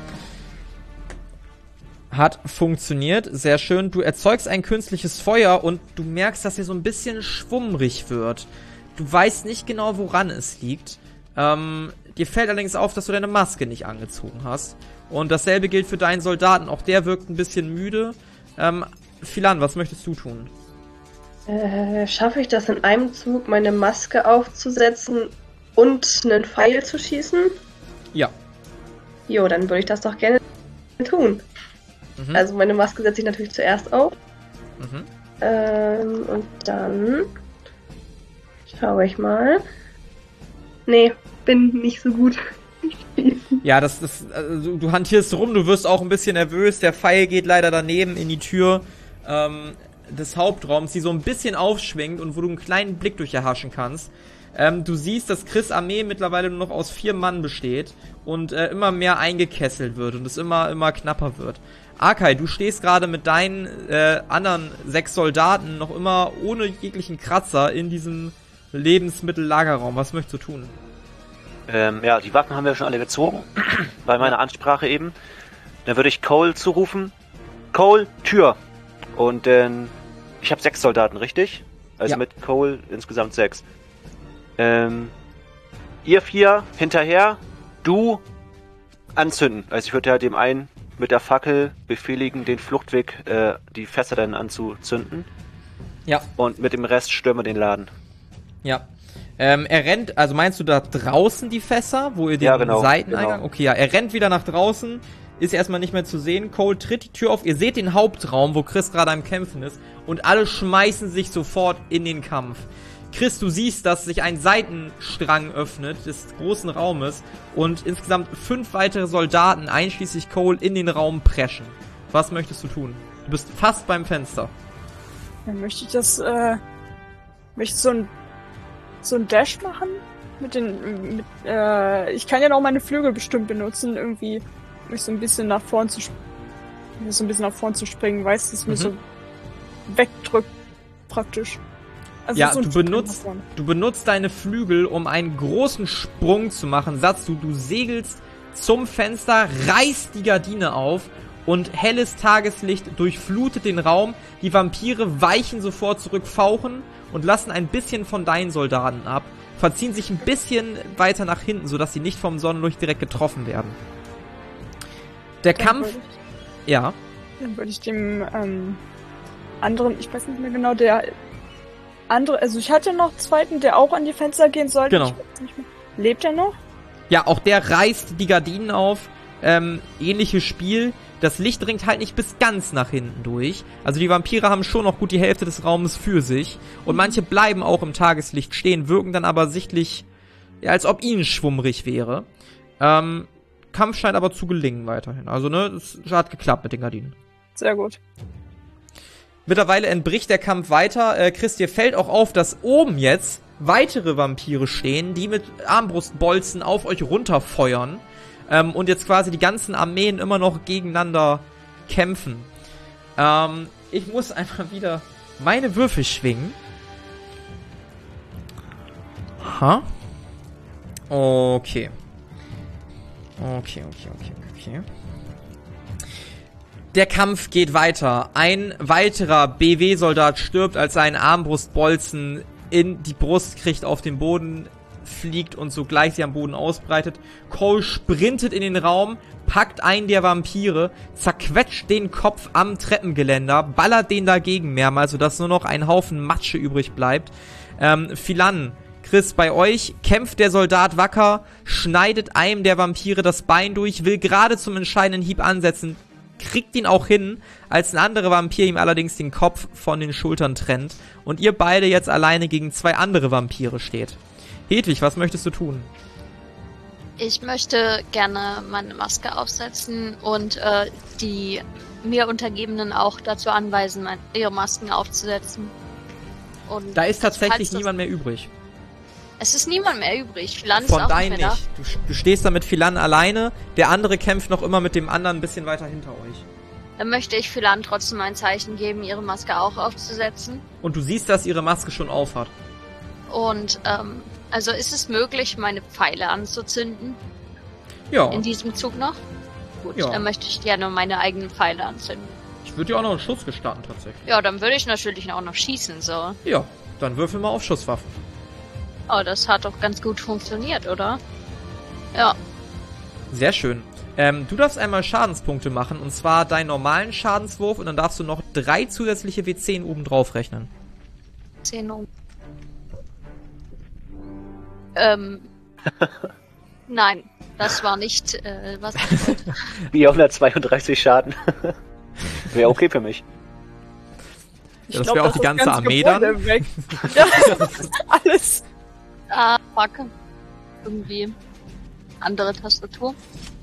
A: Hat funktioniert, sehr schön. Du erzeugst ein künstliches Feuer und du merkst, dass er so ein bisschen schwummrig wird. Du weißt nicht genau, woran es liegt. Dir fällt allerdings auf, dass du deine Maske nicht angezogen hast. Und dasselbe gilt für deinen Soldaten. Auch der wirkt ein bisschen müde. Philan, was möchtest du tun?
C: Schaffe ich das in einem Zug, meine Maske aufzusetzen und einen Pfeil zu schießen?
A: Ja.
C: Jo, dann würde ich das doch gerne tun. Mhm. Also meine Maske setze ich natürlich zuerst auf. Mhm. Und dann schaue ich mal. Nee, bin nicht so gut.
A: Ja, also du hantierst rum, du wirst auch ein bisschen nervös. Der Pfeil geht leider daneben in die Tür des Hauptraums, die so ein bisschen aufschwingt und wo du einen kleinen Blick durch erhaschen kannst. Du siehst, dass Chris' Armee mittlerweile nur noch aus 4 Mann besteht und immer mehr eingekesselt wird und es immer knapper wird. Arkai, du stehst gerade mit deinen anderen 6 Soldaten noch immer ohne jeglichen Kratzer in diesem Lebensmittellagerraum. Was möchtest du tun?
B: Ja, die Waffen haben wir schon alle gezogen. Bei meiner Ansprache eben. Dann würde ich Cole zurufen. Cole, Tür. Und dann... Ich habe 6 Soldaten, richtig? Also mit Cole insgesamt 6. Ihr 4 hinterher. Du anzünden. Also ich würde ja dem einen mit der Fackel befehligen, den Fluchtweg, die Fässer dann anzuzünden.
A: Ja.
B: Und mit dem Rest stürmen wir den Laden.
A: Ja. Er rennt, also meinst du da draußen die Fässer, wo ihr den Seiteneingang... Genau. Okay, ja, er rennt wieder nach draußen, ist erstmal nicht mehr zu sehen. Cole tritt die Tür auf, ihr seht den Hauptraum, wo Chris gerade am Kämpfen ist und alle schmeißen sich sofort in den Kampf. Chris, du siehst, dass sich ein Seitenstrang öffnet des großen Raumes und insgesamt 5 weitere Soldaten, einschließlich Cole, in den Raum preschen. Was möchtest du tun? Du bist fast beim Fenster.
E: Dann möchte ich das, so ein Dash machen? Ich kann ja noch meine Flügel bestimmt benutzen, irgendwie mich so ein bisschen nach vorn zu springen, weißt du, dass mir so wegdrückt, praktisch. Also
A: ja,
E: so
A: du benutzt deine Flügel, um einen großen Sprung zu machen. Satz du segelst zum Fenster, reißt die Gardine auf und helles Tageslicht durchflutet den Raum. Die Vampire weichen sofort zurück, fauchen und lassen ein bisschen von deinen Soldaten ab, verziehen sich ein bisschen weiter nach hinten, sodass sie nicht vom Sonnenlicht direkt getroffen werden. Der Kampf... Ja.
E: Dann würde ich dem anderen, ich weiß nicht mehr genau, der andere, also ich hatte noch einen zweiten, der auch an die Fenster gehen sollte.
A: Genau.
E: Ich weiß nicht mehr. Lebt er noch?
A: Ja, auch der reißt die Gardinen auf. Ähnliches Spiel. Das Licht dringt halt nicht bis ganz nach hinten durch. Also die Vampire haben schon noch gut die Hälfte des Raumes für sich. Und manche bleiben auch im Tageslicht stehen, wirken dann aber sichtlich, ja, als ob ihnen schwummrig wäre. Kampf scheint aber zu gelingen weiterhin. Also, ne, es hat geklappt mit den Gardinen.
E: Sehr gut.
A: Mittlerweile entbricht der Kampf weiter. Chris, dir fällt auch auf, dass oben jetzt weitere Vampire stehen, die mit Armbrustbolzen auf euch runterfeuern. Und jetzt quasi die ganzen Armeen immer noch gegeneinander kämpfen. Ich muss einfach wieder meine Würfel schwingen. Ha? Okay. Okay. Der Kampf geht weiter. Ein weiterer BW-Soldat stirbt, als er einen Armbrustbolzen in die Brust kriegt, auf den Boden fliegt und sogleich sie am Boden ausbreitet. Cole sprintet in den Raum, packt einen der Vampire, zerquetscht den Kopf am Treppengeländer, ballert den dagegen mehrmals, sodass nur noch ein Haufen Matsche übrig bleibt. Philan, Chris, bei euch kämpft der Soldat wacker, schneidet einem der Vampire das Bein durch, will gerade zum entscheidenden Hieb ansetzen, kriegt ihn auch hin, als ein anderer Vampir ihm allerdings den Kopf von den Schultern trennt und ihr beide jetzt alleine gegen 2 andere Vampire steht. Hedwig, was möchtest du tun?
D: Ich möchte gerne meine Maske aufsetzen und die mir Untergebenen auch dazu anweisen, ihre Masken aufzusetzen. Und
A: da ist tatsächlich niemand mehr übrig.
D: Es ist niemand mehr übrig. Philan
A: ist auch nicht mehr da. Du stehst da mit Philan alleine, der andere kämpft noch immer mit dem anderen ein bisschen weiter hinter euch.
D: Dann möchte ich Philan trotzdem ein Zeichen geben, ihre Maske auch aufzusetzen.
A: Und du siehst, dass ihre Maske schon aufhat.
D: Und, also ist es möglich, meine Pfeile anzuzünden?
A: Ja.
D: In diesem Zug noch? Gut,
A: ja.
D: Dann möchte ich gerne meine eigenen Pfeile anzünden.
A: Ich würde dir auch noch einen Schuss gestatten, tatsächlich.
D: Ja, dann würde ich natürlich auch noch schießen, so.
A: Ja, dann würfel mal auf Schusswaffen.
D: Oh, das hat doch ganz gut funktioniert, oder? Ja.
A: Sehr schön. Du darfst einmal Schadenspunkte machen, und zwar deinen normalen Schadenswurf, und dann darfst du noch 3 zusätzliche W10 oben drauf rechnen.
D: 10 oben. Nein, das war nicht, was ich wollte.
B: 432 Schaden. Wäre okay für mich.
A: Ja, das wäre auch die ganze Armee dann.
E: Weg. Ja, das ist alles.
D: Ah, fuck. Irgendwie. Andere Tastatur.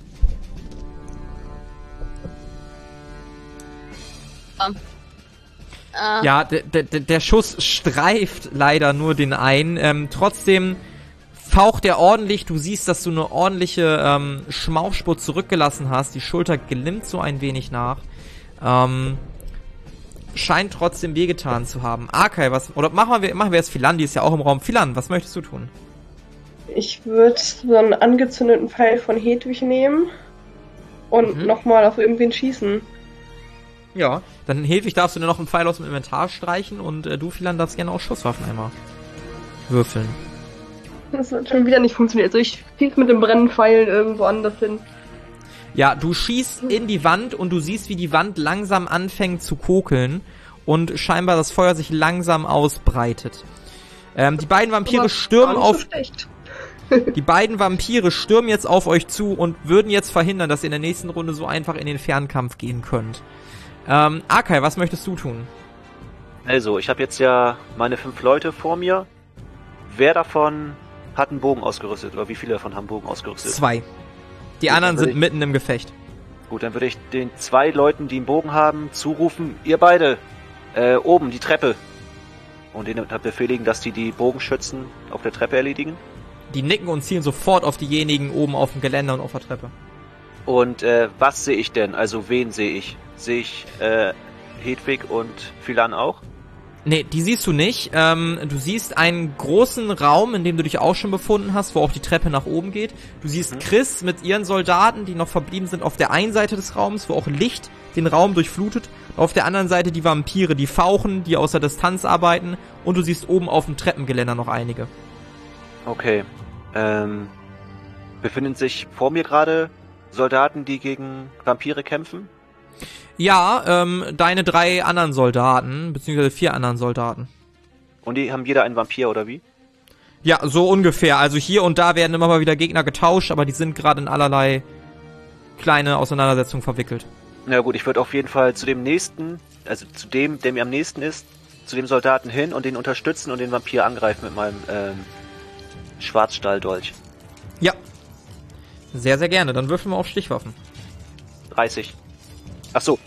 A: Ja, der Schuss streift leider nur den einen. Trotzdem faucht er ordentlich. Du siehst, dass du eine ordentliche Schmauchspur zurückgelassen hast. Die Schulter glimmt so ein wenig nach. Scheint trotzdem wehgetan zu haben. Arkai, was... Oder machen wir jetzt Philan, die ist ja auch im Raum. Philan, was möchtest du tun?
C: Ich würde so einen angezündeten Pfeil von Hedwig nehmen und nochmal auf irgendwen schießen.
A: Ja, dann Hedwig darfst du dir noch einen Pfeil aus dem Inventar streichen und du, Philan, darfst gerne auch Schusswaffen einmal würfeln.
C: Das hat schon wieder nicht funktioniert. Also ich schieße mit dem brennenden Pfeil irgendwo anders hin.
A: Ja, du schießt in die Wand und du siehst, wie die Wand langsam anfängt zu kokeln und scheinbar das Feuer sich langsam ausbreitet. Die beiden Vampire stürmen auf... Die beiden Vampire stürmen jetzt auf euch zu und würden jetzt verhindern, dass ihr in der nächsten Runde so einfach in den Fernkampf gehen könnt. Akai, was möchtest du tun?
B: Also, ich habe jetzt ja meine 5 Leute vor mir. Wer davon hat einen Bogen ausgerüstet? Oder wie viele davon haben einen Bogen ausgerüstet?
A: 2. Die anderen sind mitten im Gefecht.
B: Gut, dann würde ich den 2 Leuten, die einen Bogen haben, zurufen, ihr beide, oben, die Treppe. Und denen befehligen, dass die Bogenschützen auf der Treppe erledigen.
A: Die nicken und zielen sofort auf diejenigen oben auf dem Geländer und auf der Treppe.
B: Und was sehe ich denn? Also wen sehe ich? Sehe ich Hedwig und Philan auch?
A: Nee, die siehst du nicht. Du siehst einen großen Raum, in dem du dich auch schon befunden hast, wo auch die Treppe nach oben geht. Du siehst Chris mit ihren Soldaten, die noch verblieben sind, auf der einen Seite des Raums, wo auch Licht den Raum durchflutet. Auf der anderen Seite die Vampire, die fauchen, die aus der Distanz arbeiten. Und du siehst oben auf dem Treppengeländer noch einige.
B: Okay. Befinden sich vor mir gerade Soldaten, die gegen Vampire kämpfen?
A: Ja, deine 3 anderen Soldaten, beziehungsweise 4 anderen Soldaten.
B: Und die haben jeder einen Vampir, oder wie?
A: Ja, so ungefähr. Also hier und da werden immer mal wieder Gegner getauscht, aber die sind gerade in allerlei kleine Auseinandersetzungen verwickelt.
B: Na gut, ich würde auf jeden Fall zu dem nächsten, also zu dem, der mir am nächsten ist, zu dem Soldaten hin und den unterstützen und den Vampir angreifen mit meinem Schwarzstahldolch.
A: Ja. Sehr, sehr gerne. Dann würfeln wir auf Stichwaffen.
B: 30. Ach so.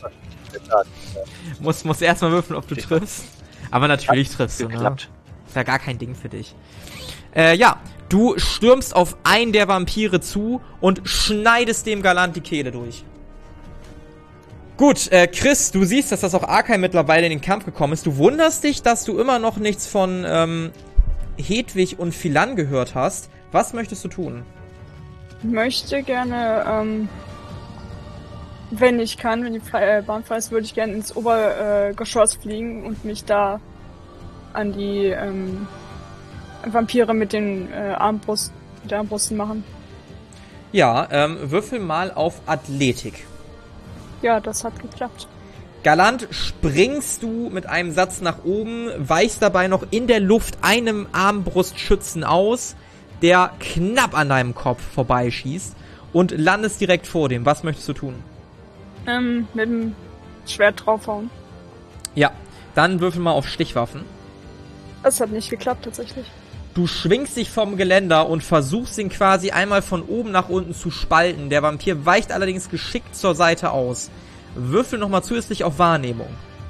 A: Muss erstmal würfeln, ob du triffst. Aber natürlich triffst du, ne?
B: Geklappt.
A: Ist ja gar kein Ding für dich. Ja, du stürmst auf einen der Vampire zu und schneidest dem galant die Kehle durch. Gut, Chris, du siehst, dass das auch Akai mittlerweile in den Kampf gekommen ist. Du wunderst dich, dass du immer noch nichts von Hedwig und Philan gehört hast. Was möchtest du tun?
E: Ich möchte gerne, wenn ich kann, wenn die Bahn frei ist, würde ich gerne ins Obergeschoss fliegen und mich da an die Vampire mit den Armbrusten machen.
A: Ja, würfel mal auf Athletik.
E: Ja, das hat geklappt.
A: Galant springst du mit einem Satz nach oben, weichst dabei noch in der Luft einem Armbrustschützen aus, der knapp an deinem Kopf vorbeischießt und landest direkt vor dem. Was möchtest du tun?
E: Mit dem Schwert draufhauen.
A: Ja, dann würfel mal auf Stichwaffen.
E: Das hat nicht geklappt, tatsächlich.
A: Du schwingst dich vom Geländer und versuchst ihn quasi einmal von oben nach unten zu spalten. Der Vampir weicht allerdings geschickt zur Seite aus. Würfel nochmal zusätzlich auf Wahrnehmung.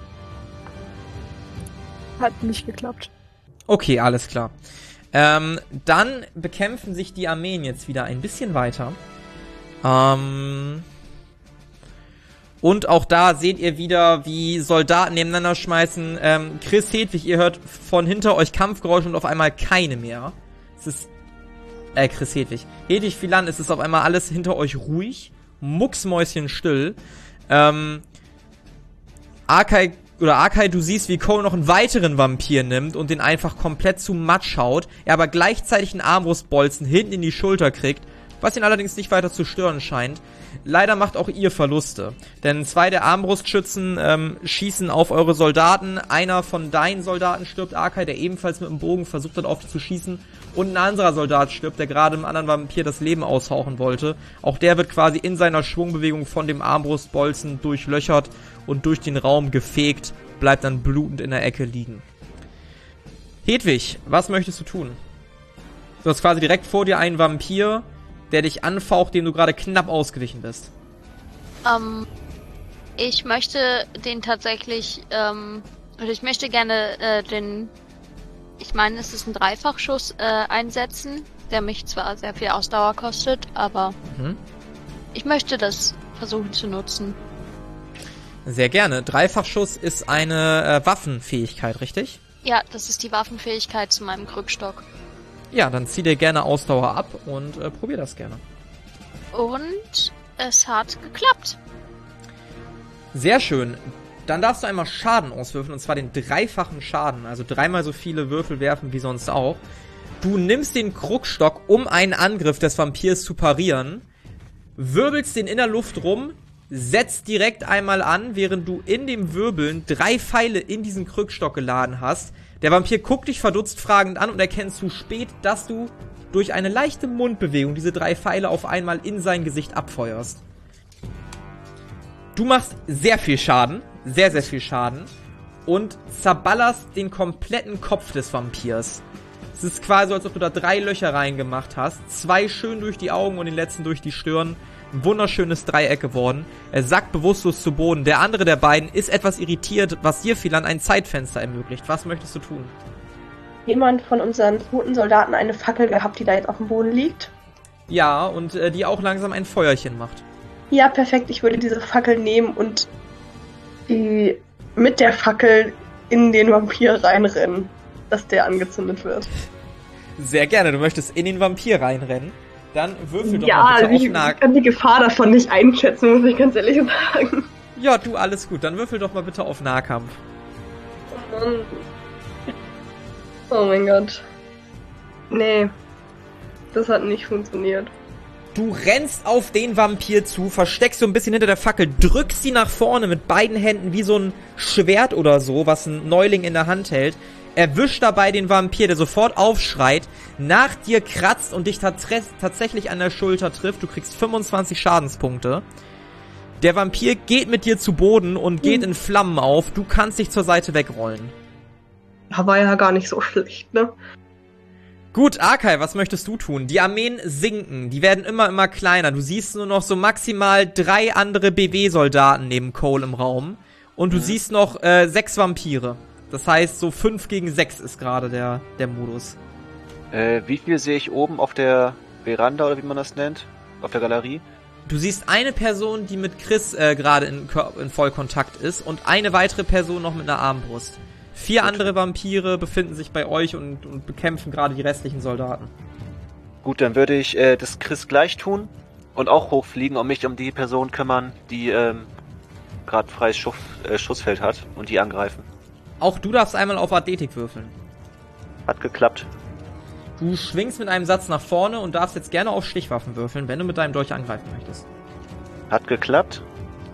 E: Hat nicht geklappt.
A: Okay, alles klar. Dann bekämpfen sich die Armeen jetzt wieder ein bisschen weiter. Und auch da seht ihr wieder, wie Soldaten nebeneinander schmeißen. Chris, Hedwig, ihr hört von hinter euch Kampfgeräusche und auf einmal keine mehr. Es ist... Chris, Hedwig. Hedwig, Philan, es ist auf einmal alles hinter euch ruhig. Mucksmäuschenstill. Akai, du siehst, wie Cole noch einen weiteren Vampir nimmt und den einfach komplett zu Matsch haut. Er aber gleichzeitig einen Armbrustbolzen hinten in die Schulter kriegt, was ihn allerdings nicht weiter zu stören scheint. Leider macht auch ihr Verluste, denn 2 der Armbrustschützen schießen auf eure Soldaten. Einer von deinen Soldaten stirbt, Akai, der ebenfalls mit dem Bogen versucht hat, auf dich zu schießen. Und ein anderer Soldat stirbt, der gerade einem anderen Vampir das Leben aushauchen wollte. Auch der wird quasi in seiner Schwungbewegung von dem Armbrustbolzen durchlöchert und durch den Raum gefegt, bleibt dann blutend in der Ecke liegen. Hedwig, was möchtest du tun? Du hast quasi direkt vor dir einen Vampir, der dich anfaucht, dem du gerade knapp ausgewichen bist.
D: Ich möchte den tatsächlich, ich möchte gerne ich meine, es ist ein Dreifachschuss einsetzen, der mich zwar sehr viel Ausdauer kostet, aber ich möchte das versuchen zu nutzen.
A: Sehr gerne. Dreifachschuss ist eine Waffenfähigkeit, richtig?
D: Ja, das ist die Waffenfähigkeit zu meinem Krückstock.
A: Ja, dann zieh dir gerne Ausdauer ab und probier das gerne.
D: Und es hat geklappt.
A: Sehr schön. Dann darfst du einmal Schaden auswürfeln, und zwar den 3-fachen Schaden. Also 3-mal so viele Würfel werfen wie sonst auch. Du nimmst den Krugstock, um einen Angriff des Vampirs zu parieren, wirbelst den in der Luft rum, setzt direkt einmal an, während du in dem Wirbeln 3 Pfeile in diesen Krückstock geladen hast. Der Vampir guckt dich verdutzt fragend an und erkennt zu spät, dass du durch eine leichte Mundbewegung diese 3 Pfeile auf einmal in sein Gesicht abfeuerst. Du machst sehr viel Schaden, sehr, sehr viel Schaden und zerballerst den kompletten Kopf des Vampirs. Es ist quasi, als ob du da 3 Löcher reingemacht hast, 2 schön durch die Augen und den letzten durch die Stirn. Ein wunderschönes Dreieck geworden. Er sackt bewusstlos zu Boden. Der andere der beiden ist etwas irritiert, was dir Philan ein Zeitfenster ermöglicht. Was möchtest du tun?
C: Jemand von unseren toten Soldaten eine Fackel gehabt, die da jetzt auf dem Boden liegt?
A: Ja, und die auch langsam ein Feuerchen macht.
C: Ja, perfekt. Ich würde diese Fackel nehmen und die mit der Fackel in den Vampir reinrennen, dass der angezündet wird.
A: Sehr gerne. Du möchtest in den Vampir reinrennen. Dann würfel doch
C: mal
A: bitte auf
C: ich kann die Gefahr davon nicht einschätzen, muss ich ganz ehrlich sagen.
A: Ja, du, alles gut. Dann würfel doch mal bitte auf Nahkampf.
C: Oh Mann. Oh mein Gott. Nee. Das hat nicht funktioniert.
A: Du rennst auf den Vampir zu, versteckst so ein bisschen hinter der Fackel, drückst sie nach vorne mit beiden Händen wie so ein Schwert oder so, was ein Neuling in der Hand hält. Erwischt dabei den Vampir, der sofort aufschreit, nach dir kratzt und dich tatsächlich an der Schulter trifft. Du kriegst 25 Schadenspunkte. Der Vampir geht mit dir zu Boden und geht in Flammen auf. Du kannst dich zur Seite wegrollen.
C: War ja gar nicht so schlecht, ne?
A: Gut, Arkai, was möchtest du tun? Die Armeen sinken, die werden immer kleiner. Du siehst nur noch so maximal 3 andere BW-Soldaten neben Cole im Raum. Und du siehst noch 6 Vampire. Das heißt, so 5 gegen 6 ist gerade der Modus.
B: Wie viel sehe ich oben auf der Veranda, oder wie man das nennt? Auf der Galerie?
A: Du siehst eine Person, die mit Chris gerade in Vollkontakt ist, und eine weitere Person noch mit einer Armbrust. 4 andere Vampire befinden sich bei euch und bekämpfen gerade die restlichen Soldaten.
B: Gut, dann würde ich das Chris gleich tun und auch hochfliegen und mich um die Person kümmern, die gerade freies Schussfeld hat, und die angreifen.
A: Auch du darfst einmal auf Athletik würfeln.
B: Hat geklappt.
A: Du schwingst mit einem Satz nach vorne und darfst jetzt gerne auf Stichwaffen würfeln, wenn du mit deinem Dolch angreifen möchtest.
B: Hat geklappt.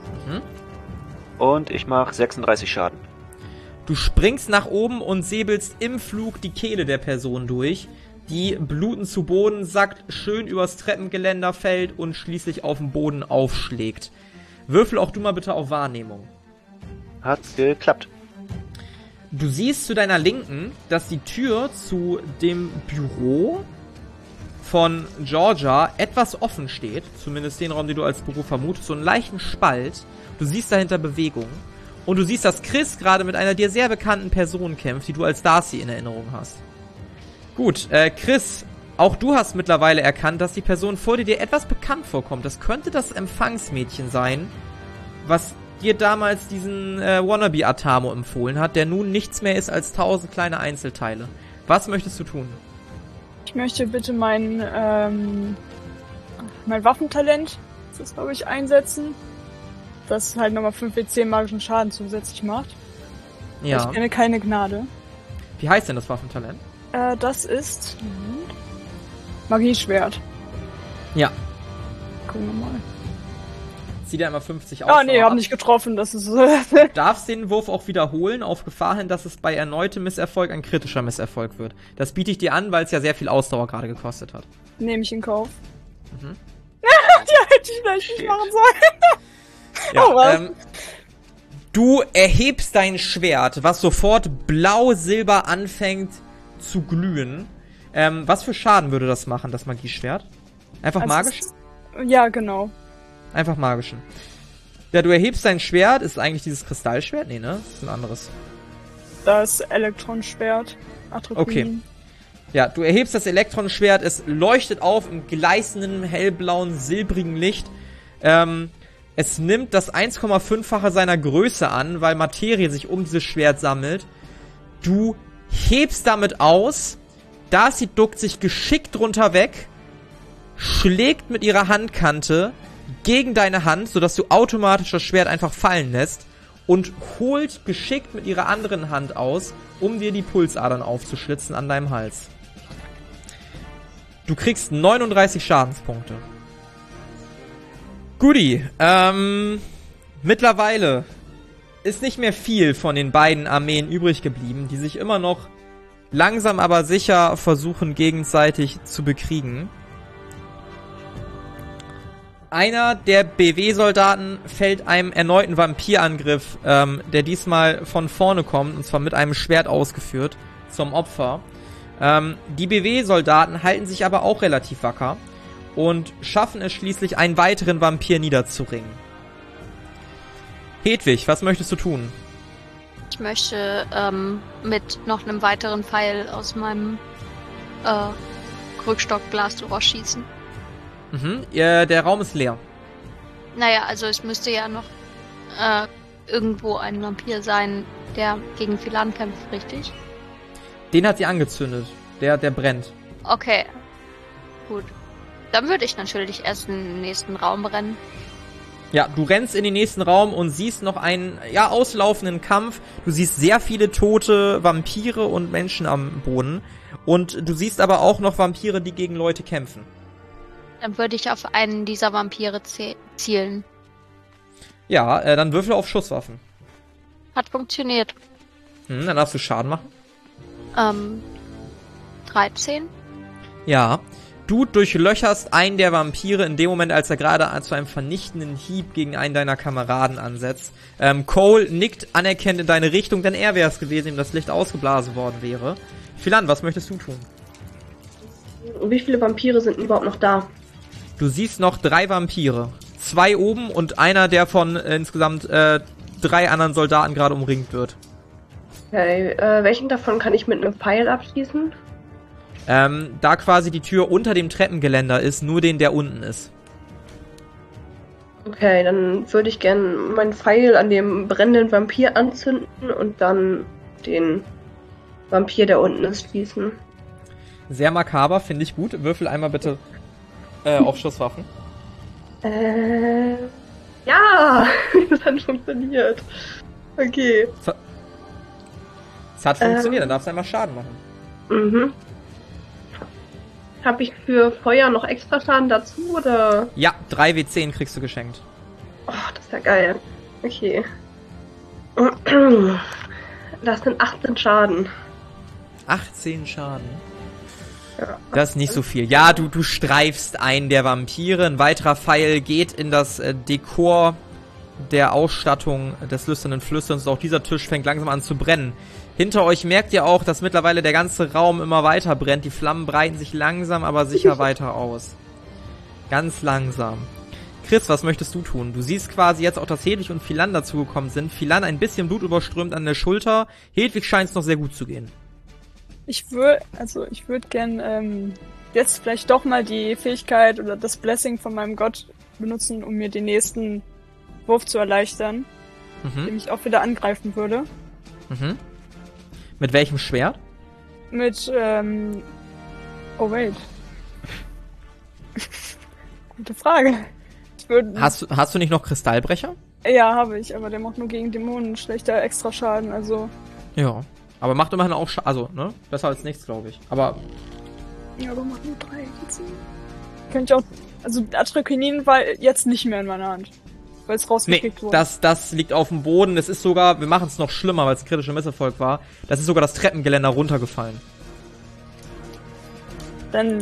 B: Und ich mache 36 Schaden.
A: Du springst nach oben und säbelst im Flug die Kehle der Person durch, die blutend zu Boden sackt, schön übers Treppengeländer fällt und schließlich auf dem Boden aufschlägt. Würfel auch du mal bitte auf Wahrnehmung.
B: Hat geklappt.
A: Du siehst zu deiner Linken, dass die Tür zu dem Büro von Georgia etwas offen steht. Zumindest den Raum, den du als Büro vermutest. So einen leichten Spalt. Du siehst dahinter Bewegung. Und du siehst, dass Chris gerade mit einer dir sehr bekannten Person kämpft, die du als Darcy in Erinnerung hast. Gut, Chris, auch du hast mittlerweile erkannt, dass die Person vor dir etwas bekannt vorkommt. Das könnte das Empfangsmädchen sein, was dir damals diesen Wannabe-Atamo empfohlen hat, der nun nichts mehr ist als 1000 kleine Einzelteile. Was möchtest du tun?
E: Ich möchte bitte mein Waffentalent, das glaube ich, einsetzen. Das halt nochmal 5W10 magischen Schaden zusätzlich macht.
A: Ja.
E: Ich kenne keine Gnade.
A: Wie heißt denn das Waffentalent?
E: Das ist Magieschwert.
A: Ja.
E: Gucken wir mal.
A: Zieh dir einmal 50 aus.
E: Ah, nee, hab nicht getroffen, das ist...
A: Du darfst den Wurf auch wiederholen, auf Gefahr hin, dass es bei erneutem Misserfolg ein kritischer Misserfolg wird. Das biete ich dir an, weil es ja sehr viel Ausdauer gerade gekostet hat.
E: Nehme ich in Kauf. Ja, hätte ich vielleicht nicht machen sollen.
A: Ja, du erhebst dein Schwert, was sofort blau-silber anfängt zu glühen. Was für Schaden würde das machen, das Magieschwert? Einfach also magisch?
E: Ja, genau.
A: Einfach magischen. Ja, du erhebst dein Schwert. Ist eigentlich dieses Kristallschwert? Nee, ne? Das ist ein anderes.
E: Das Elektronenschwert. Atropin.
A: Okay. Ja, du erhebst das Elektronenschwert. Es leuchtet auf im gleißenden, hellblauen, silbrigen Licht. Es nimmt das 1,5-fache seiner Größe an, weil Materie sich um dieses Schwert sammelt. Du hebst damit aus. Darcy duckt sich geschickt drunter weg, schlägt mit ihrer Handkante gegen deine Hand, sodass du automatisch das Schwert einfach fallen lässt und holt geschickt mit ihrer anderen Hand aus, um dir die Pulsadern aufzuschlitzen an deinem Hals. Du kriegst 39 Schadenspunkte. Guti, mittlerweile ist nicht mehr viel von den beiden Armeen übrig geblieben, die sich immer noch langsam aber sicher versuchen, gegenseitig zu bekriegen. Einer der BW-Soldaten fällt einem erneuten Vampirangriff, der diesmal von vorne kommt, und zwar mit einem Schwert ausgeführt, zum Opfer. Die BW-Soldaten halten sich aber auch relativ wacker und schaffen es schließlich, einen weiteren Vampir niederzuringen. Hedwig, was möchtest du tun?
D: Ich möchte mit noch einem weiteren Pfeil aus meinem Krückstock-Blast schießen.
A: Mhm, der Raum ist leer.
D: Naja, also es müsste ja noch irgendwo ein Vampir sein, der gegen Philan kämpft, richtig?
A: Den hat sie angezündet. Der brennt.
D: Okay. Gut. Dann würde ich natürlich erst in den nächsten Raum rennen.
A: Ja, du rennst in den nächsten Raum und siehst noch einen, auslaufenden Kampf. Du siehst sehr viele tote Vampire und Menschen am Boden. Und du siehst aber auch noch Vampire, die gegen Leute kämpfen.
D: Dann würde ich auf einen dieser Vampire zielen.
A: Ja, dann würfel auf Schusswaffen.
D: Hat funktioniert.
A: Dann darfst du Schaden machen.
D: 13.
A: Ja, du durchlöcherst einen der Vampire in dem Moment, als er gerade zu einem vernichtenden Hieb gegen einen deiner Kameraden ansetzt. Cole nickt anerkennend in deine Richtung, denn er wäre es gewesen, dem das Licht ausgeblasen worden wäre. Philan, was möchtest du tun?
C: Wie viele Vampire sind überhaupt noch da?
A: Du siehst noch 3 Vampire. 2 oben und einer, der von insgesamt 3 anderen Soldaten gerade umringt wird.
C: Okay, welchen davon kann ich mit einem Pfeil abschießen?
A: Da quasi die Tür unter dem Treppengeländer ist, nur den, der unten ist.
C: Okay, dann würde ich gerne meinen Pfeil an dem brennenden Vampir anzünden und dann den Vampir, der unten ist, schießen.
A: Sehr makaber, finde ich gut. Würfel einmal bitte auf Schusswaffen.
C: Ja! Das hat funktioniert. Okay.
A: Es hat funktioniert, dann darfst du einmal Schaden machen.
C: Mhm. Habe ich für Feuer noch extra Schaden dazu, oder?
A: Ja, 3 W10 kriegst du geschenkt.
C: Oh, das ist ja geil. Okay. Das sind 18 Schaden.
A: 18 Schaden?
C: Ja.
A: Das ist nicht so viel. Ja, du streifst einen der Vampire. Ein weiterer Pfeil geht in das Dekor der Ausstattung des lüsternen Flüsterns. Auch dieser Tisch fängt langsam an zu brennen. Hinter euch merkt ihr auch, dass mittlerweile der ganze Raum immer weiter brennt. Die Flammen breiten sich langsam, aber sicher weiter aus. Ganz langsam. Chris, was möchtest du tun? Du siehst quasi jetzt auch, dass Hedwig und Philan dazugekommen sind. Philan ein bisschen blutüberströmt an der Schulter. Hedwig scheint es noch sehr gut zu gehen.
E: Ich würde gern jetzt vielleicht doch mal die Fähigkeit oder das Blessing von meinem Gott benutzen, um mir den nächsten Wurf zu erleichtern, dem ich auch wieder angreifen würde.
A: Mhm. Mit welchem Schwert?
E: Mit, oh wait. Gute Frage.
A: Hast du nicht noch Kristallbrecher?
E: Ja, habe ich, aber der macht nur gegen Dämonen schlechter extra Schaden, also.
A: Ja. Aber macht immerhin auch Schaden, also, ne? Besser als nichts, glaube ich. Aber.
E: Ja, aber macht nur 3 jetzt. Könnte ich auch, also Atrakinin war jetzt nicht mehr in meiner Hand. Weil es rausgekickt wurde.
A: Das liegt auf dem Boden. Es ist sogar, wir machen es noch schlimmer, weil es ein kritischer Misserfolg war. Das ist sogar das Treppengeländer runtergefallen.
E: Dann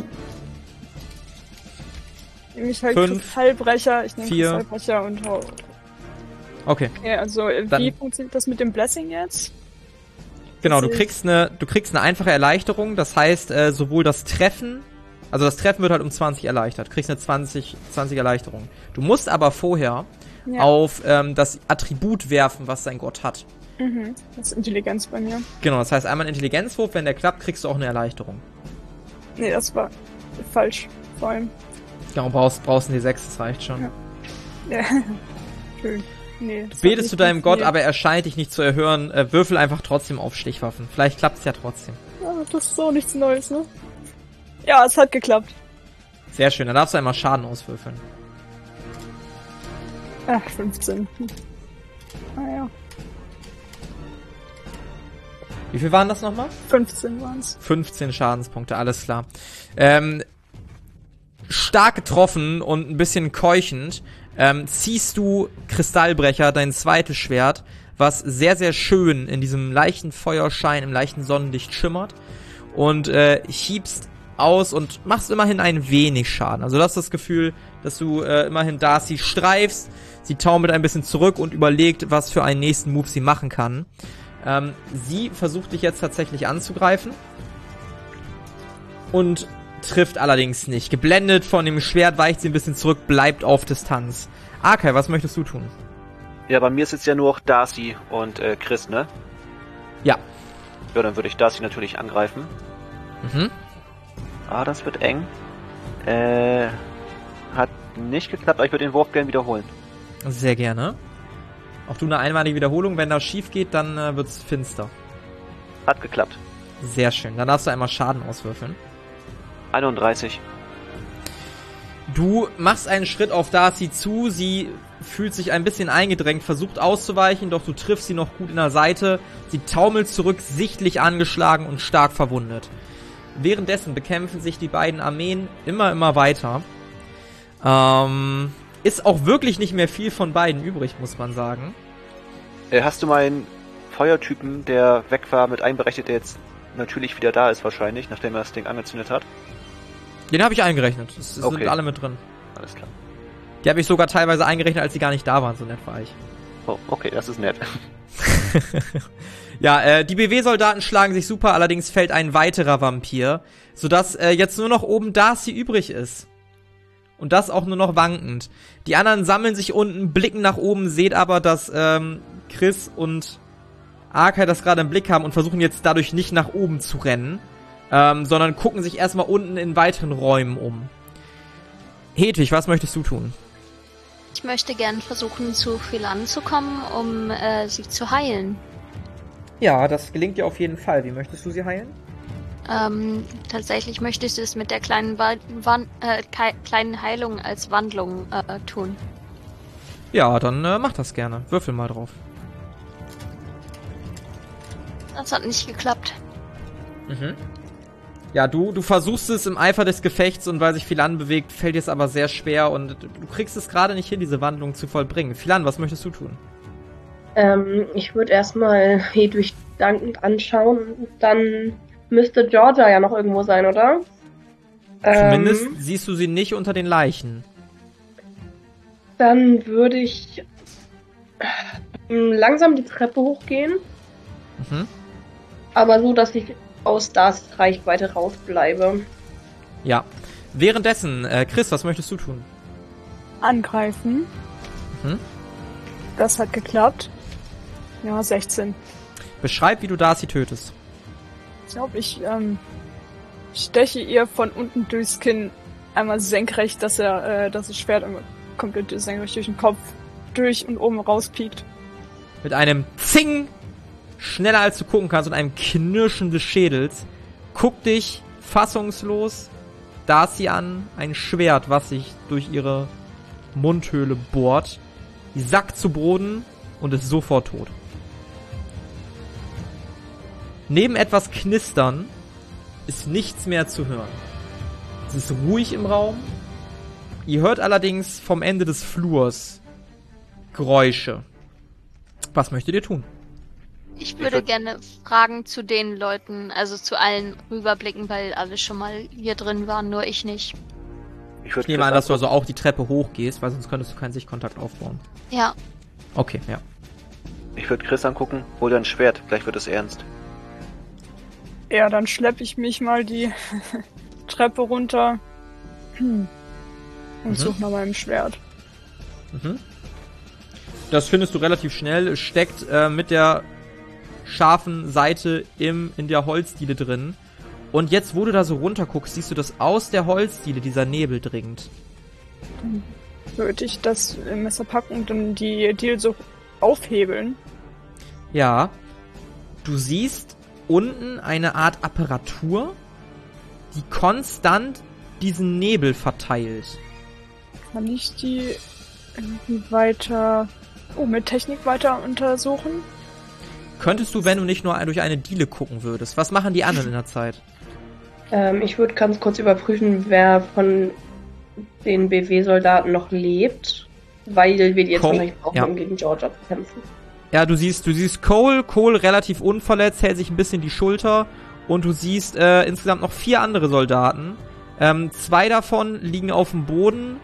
E: nehme ich halt
A: 5,
E: Kristallbrecher. Ich nehme
A: 4.
E: Kristallbrecher und hau.
A: Okay.
E: Also wie funktioniert das mit dem Blessing jetzt?
A: Genau, du kriegst eine einfache Erleichterung. Das heißt, sowohl das Treffen, also das Treffen wird halt um 20 erleichtert. Du kriegst eine 20 Erleichterung. Du musst aber vorher auf das Attribut werfen, was dein Gott hat.
E: Mhm, das ist Intelligenz bei mir.
A: Genau, das heißt einmal einen Intelligenzwurf, wenn der klappt, kriegst du auch eine Erleichterung.
E: Nee, das war falsch, vor allem.
A: Genau, brauchst einen D6, das reicht schon.
E: Ja. Schön. Nee,
A: du betest zu deinem Gott, aber er scheint dich nicht zu erhören. Würfel einfach trotzdem auf Stichwaffen. Vielleicht klappt's ja trotzdem.
E: Ja, das ist auch nichts Neues, ne? Ja, es hat geklappt.
A: Sehr schön, dann darfst du einmal Schaden auswürfeln.
E: Ach, 15. Naja.
A: Wie viel waren das nochmal?
E: 15 waren's.
A: 15 Schadenspunkte, alles klar. Stark getroffen und ein bisschen keuchend ziehst du Kristallbrecher, dein zweites Schwert, was sehr, sehr schön in diesem leichten Feuerschein, im leichten Sonnenlicht schimmert und hiebst aus und machst immerhin ein wenig Schaden. Also du hast das Gefühl, dass du immerhin Darcy streifst, sie taumelt ein bisschen zurück und überlegt, was für einen nächsten Move sie machen kann. Sie versucht dich jetzt tatsächlich anzugreifen und trifft allerdings nicht. Geblendet von dem Schwert weicht sie ein bisschen zurück, bleibt auf Distanz. Arkai, was möchtest du tun?
B: Ja, bei mir ist jetzt ja nur auch Darcy und Chris, ne?
A: Ja.
B: Ja, dann würde ich Darcy natürlich angreifen.
A: Mhm.
B: Ah, das wird eng. Hat nicht geklappt, aber ich würde den Wurf gerne wiederholen.
A: Sehr gerne. Auch du eine einmalige Wiederholung. Wenn das schief geht, dann wird's finster.
B: Hat geklappt.
A: Sehr schön. Dann darfst du einmal Schaden auswürfeln.
B: 31.
A: Du machst einen Schritt auf Darcy zu. Sie fühlt sich ein bisschen eingedrängt, versucht auszuweichen, doch du triffst sie noch gut in der Seite. Sie taumelt zurück, sichtlich angeschlagen und stark verwundet. Währenddessen bekämpfen sich die beiden Armeen immer weiter. Ist auch wirklich nicht mehr viel von beiden übrig, muss man sagen.
B: Hast du meinen Feuertypen, der weg war, mit einberechnet, der jetzt natürlich wieder da ist wahrscheinlich, nachdem er das Ding angezündet hat?
A: Den habe ich eingerechnet. Das
B: Okay.
A: sind alle mit drin.
B: Alles klar.
A: Die habe ich sogar teilweise eingerechnet, als sie gar nicht da waren. So nett war ich.
B: Oh, okay, das ist nett.
A: Ja, die BW-Soldaten schlagen sich super, allerdings fällt ein weiterer Vampir, sodass jetzt nur noch oben Darcy übrig ist. Und das auch nur noch wankend. Die anderen sammeln sich unten, blicken nach oben, seht aber, dass Chris und Arkai das gerade im Blick haben und versuchen jetzt dadurch nicht nach oben zu rennen, sondern gucken sich erstmal unten in weiteren Räumen um. Hedwig, was möchtest du tun?
D: Ich möchte gern versuchen, zu Philan zu kommen, um sie zu heilen.
A: Ja, das gelingt dir auf jeden Fall. Wie möchtest du sie heilen?
D: Tatsächlich möchte ich es mit der kleinen kleinen Heilung als Wandlung tun.
A: Ja, dann mach das gerne. Würfel mal drauf.
D: Das hat nicht geklappt.
A: Mhm. Ja, du versuchst es im Eifer des Gefechts und weil sich Philan bewegt, fällt es aber sehr schwer und du kriegst es gerade nicht hin, diese Wandlung zu vollbringen. Philan, was möchtest du tun?
C: Ich würde erstmal Hedwig dankend anschauen und dann müsste Georgia ja noch irgendwo sein, oder?
A: Zumindest siehst du sie nicht unter den Leichen.
C: Dann würde ich langsam die Treppe hochgehen.
A: Mhm.
C: Aber so, dass ich aus Darcys Reichweite rausbleibe.
A: Ja. Währenddessen, Chris, was möchtest du tun?
E: Angreifen.
A: Mhm.
E: Das hat geklappt. Ja, 16.
A: Beschreib, wie du Darcy tötest.
E: Ich glaube, ich steche ihr von unten durchs Kinn einmal senkrecht, dass das Schwert einmal komplett senkrecht durch den Kopf durch und oben rauspiekt.
A: Mit einem Zing, schneller als du gucken kannst und einem Knirschen des Schädels, guck dich fassungslos Darcy an, ein Schwert, was sich durch ihre Mundhöhle bohrt. Die sackt zu Boden und ist sofort tot. Neben etwas Knistern ist nichts mehr zu hören. Es ist ruhig im Raum. Ihr hört allerdings vom Ende des Flurs Geräusche. Was möchtet ihr tun?
D: Ich würde gerne Fragen zu den Leuten, also zu allen rüberblicken, weil alle schon mal hier drin waren, nur ich nicht.
B: Ich
A: nehme an, dass du also auch die Treppe hochgehst, weil sonst könntest du keinen Sichtkontakt aufbauen.
D: Ja.
A: Okay, ja.
B: Ich würde Chris angucken, hol dein Schwert, gleich wird es ernst.
E: Ja, dann schleppe ich mich mal die Treppe runter und suche nach meinem Schwert.
A: Mhm. Das findest du relativ schnell. Es steckt mit der scharfen Seite in der Holzdiele drin. Und jetzt, wo du da so runter guckst, siehst du, dass aus der Holzdiele dieser Nebel dringt.
E: Dann würde ich das Messer packen und dann die Diele so aufhebeln.
A: Ja. Du siehst unten eine Art Apparatur, die konstant diesen Nebel verteilt.
E: Kann ich die irgendwie weiter... mit Technik weiter untersuchen?
A: Könntest du, wenn du nicht nur durch eine Diele gucken würdest. Was machen die anderen in der Zeit?
C: Ich würde ganz kurz überprüfen, wer von den BW-Soldaten noch lebt, weil wir die jetzt wahrscheinlich brauchen, um gegen Georgia zu kämpfen.
A: Ja, du siehst Cole relativ unverletzt, hält sich ein bisschen die Schulter und du siehst insgesamt noch 4 andere Soldaten. 2 davon liegen auf dem Boden,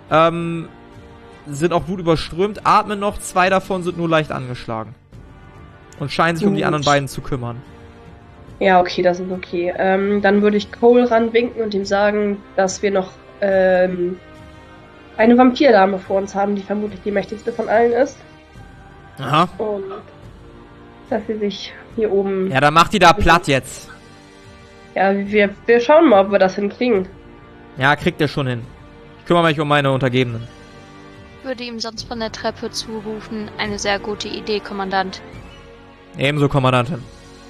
A: sind auch blutüberströmt, atmen noch, 2 davon sind nur leicht angeschlagen. Und scheinen sich um die anderen beiden zu kümmern.
C: Ja, okay, das ist okay. Dann würde ich Cole ranwinken und ihm sagen, dass wir noch eine Vampirdame vor uns haben, die vermutlich die mächtigste von allen ist.
A: Aha.
C: Und dass sie sich hier oben...
A: Ja, dann macht die da platt jetzt.
C: Ja, wir schauen mal, ob wir das hinkriegen.
A: Ja, kriegt ihr schon hin. Ich kümmere mich um meine Untergebenen.
D: Ich würde ihm sonst von der Treppe zurufen. Eine sehr gute Idee, Kommandant.
A: Ebenso, Kommandantin.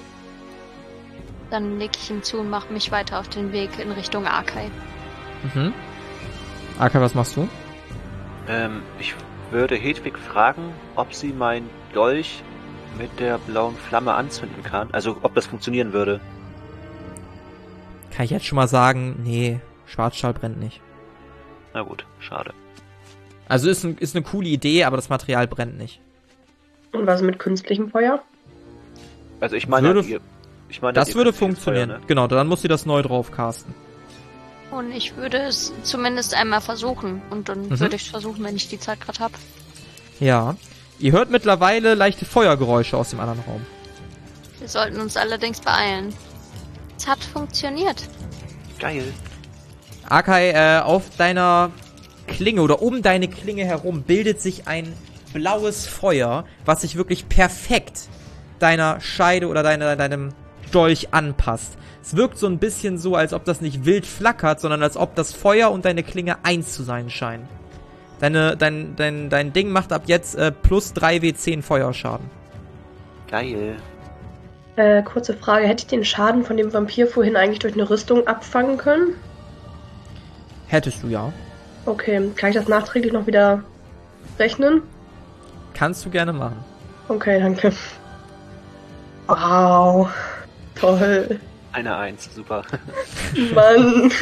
D: Dann nicke ich ihm zu und mache mich weiter auf den Weg in Richtung Arkai.
A: Mhm. Arkai, was machst du?
B: Ich würde Hedwig fragen, ob sie meinen Dolch mit der blauen Flamme anzünden kann. Also, ob das funktionieren würde.
A: Kann ich jetzt schon mal sagen, nee, Schwarzstahl brennt nicht.
B: Na gut, schade.
A: Also ist eine coole Idee, aber das Material brennt nicht.
C: Und was mit künstlichem Feuer?
B: Also ich meine,
A: das würde funktionieren.
B: Feuer, ne?
A: Genau, dann muss sie das neu drauf casten.
D: Und ich würde es zumindest einmal versuchen. Und dann würde ich es versuchen, wenn ich die Zeit gerade habe.
A: Ja. Ihr hört mittlerweile leichte Feuergeräusche aus dem anderen Raum.
D: Wir sollten uns allerdings beeilen. Es hat funktioniert.
B: Geil.
A: Arkai, auf deiner Klinge oder um deine Klinge herum bildet sich ein blaues Feuer, was sich wirklich perfekt deiner Scheide oder deinem Dolch anpasst. Es wirkt so ein bisschen so, als ob das nicht wild flackert, sondern als ob das Feuer und deine Klinge eins zu sein scheinen. Dein Ding macht ab jetzt plus 3W10 Feuerschaden.
B: Geil.
C: Kurze Frage, hätte ich den Schaden von dem Vampir vorhin eigentlich durch eine Rüstung abfangen können?
A: Hättest du, ja.
C: Okay, kann ich das nachträglich noch wieder rechnen?
A: Kannst du gerne machen.
C: Okay, danke. Wow, toll.
B: Eine 1, super.
C: Mann.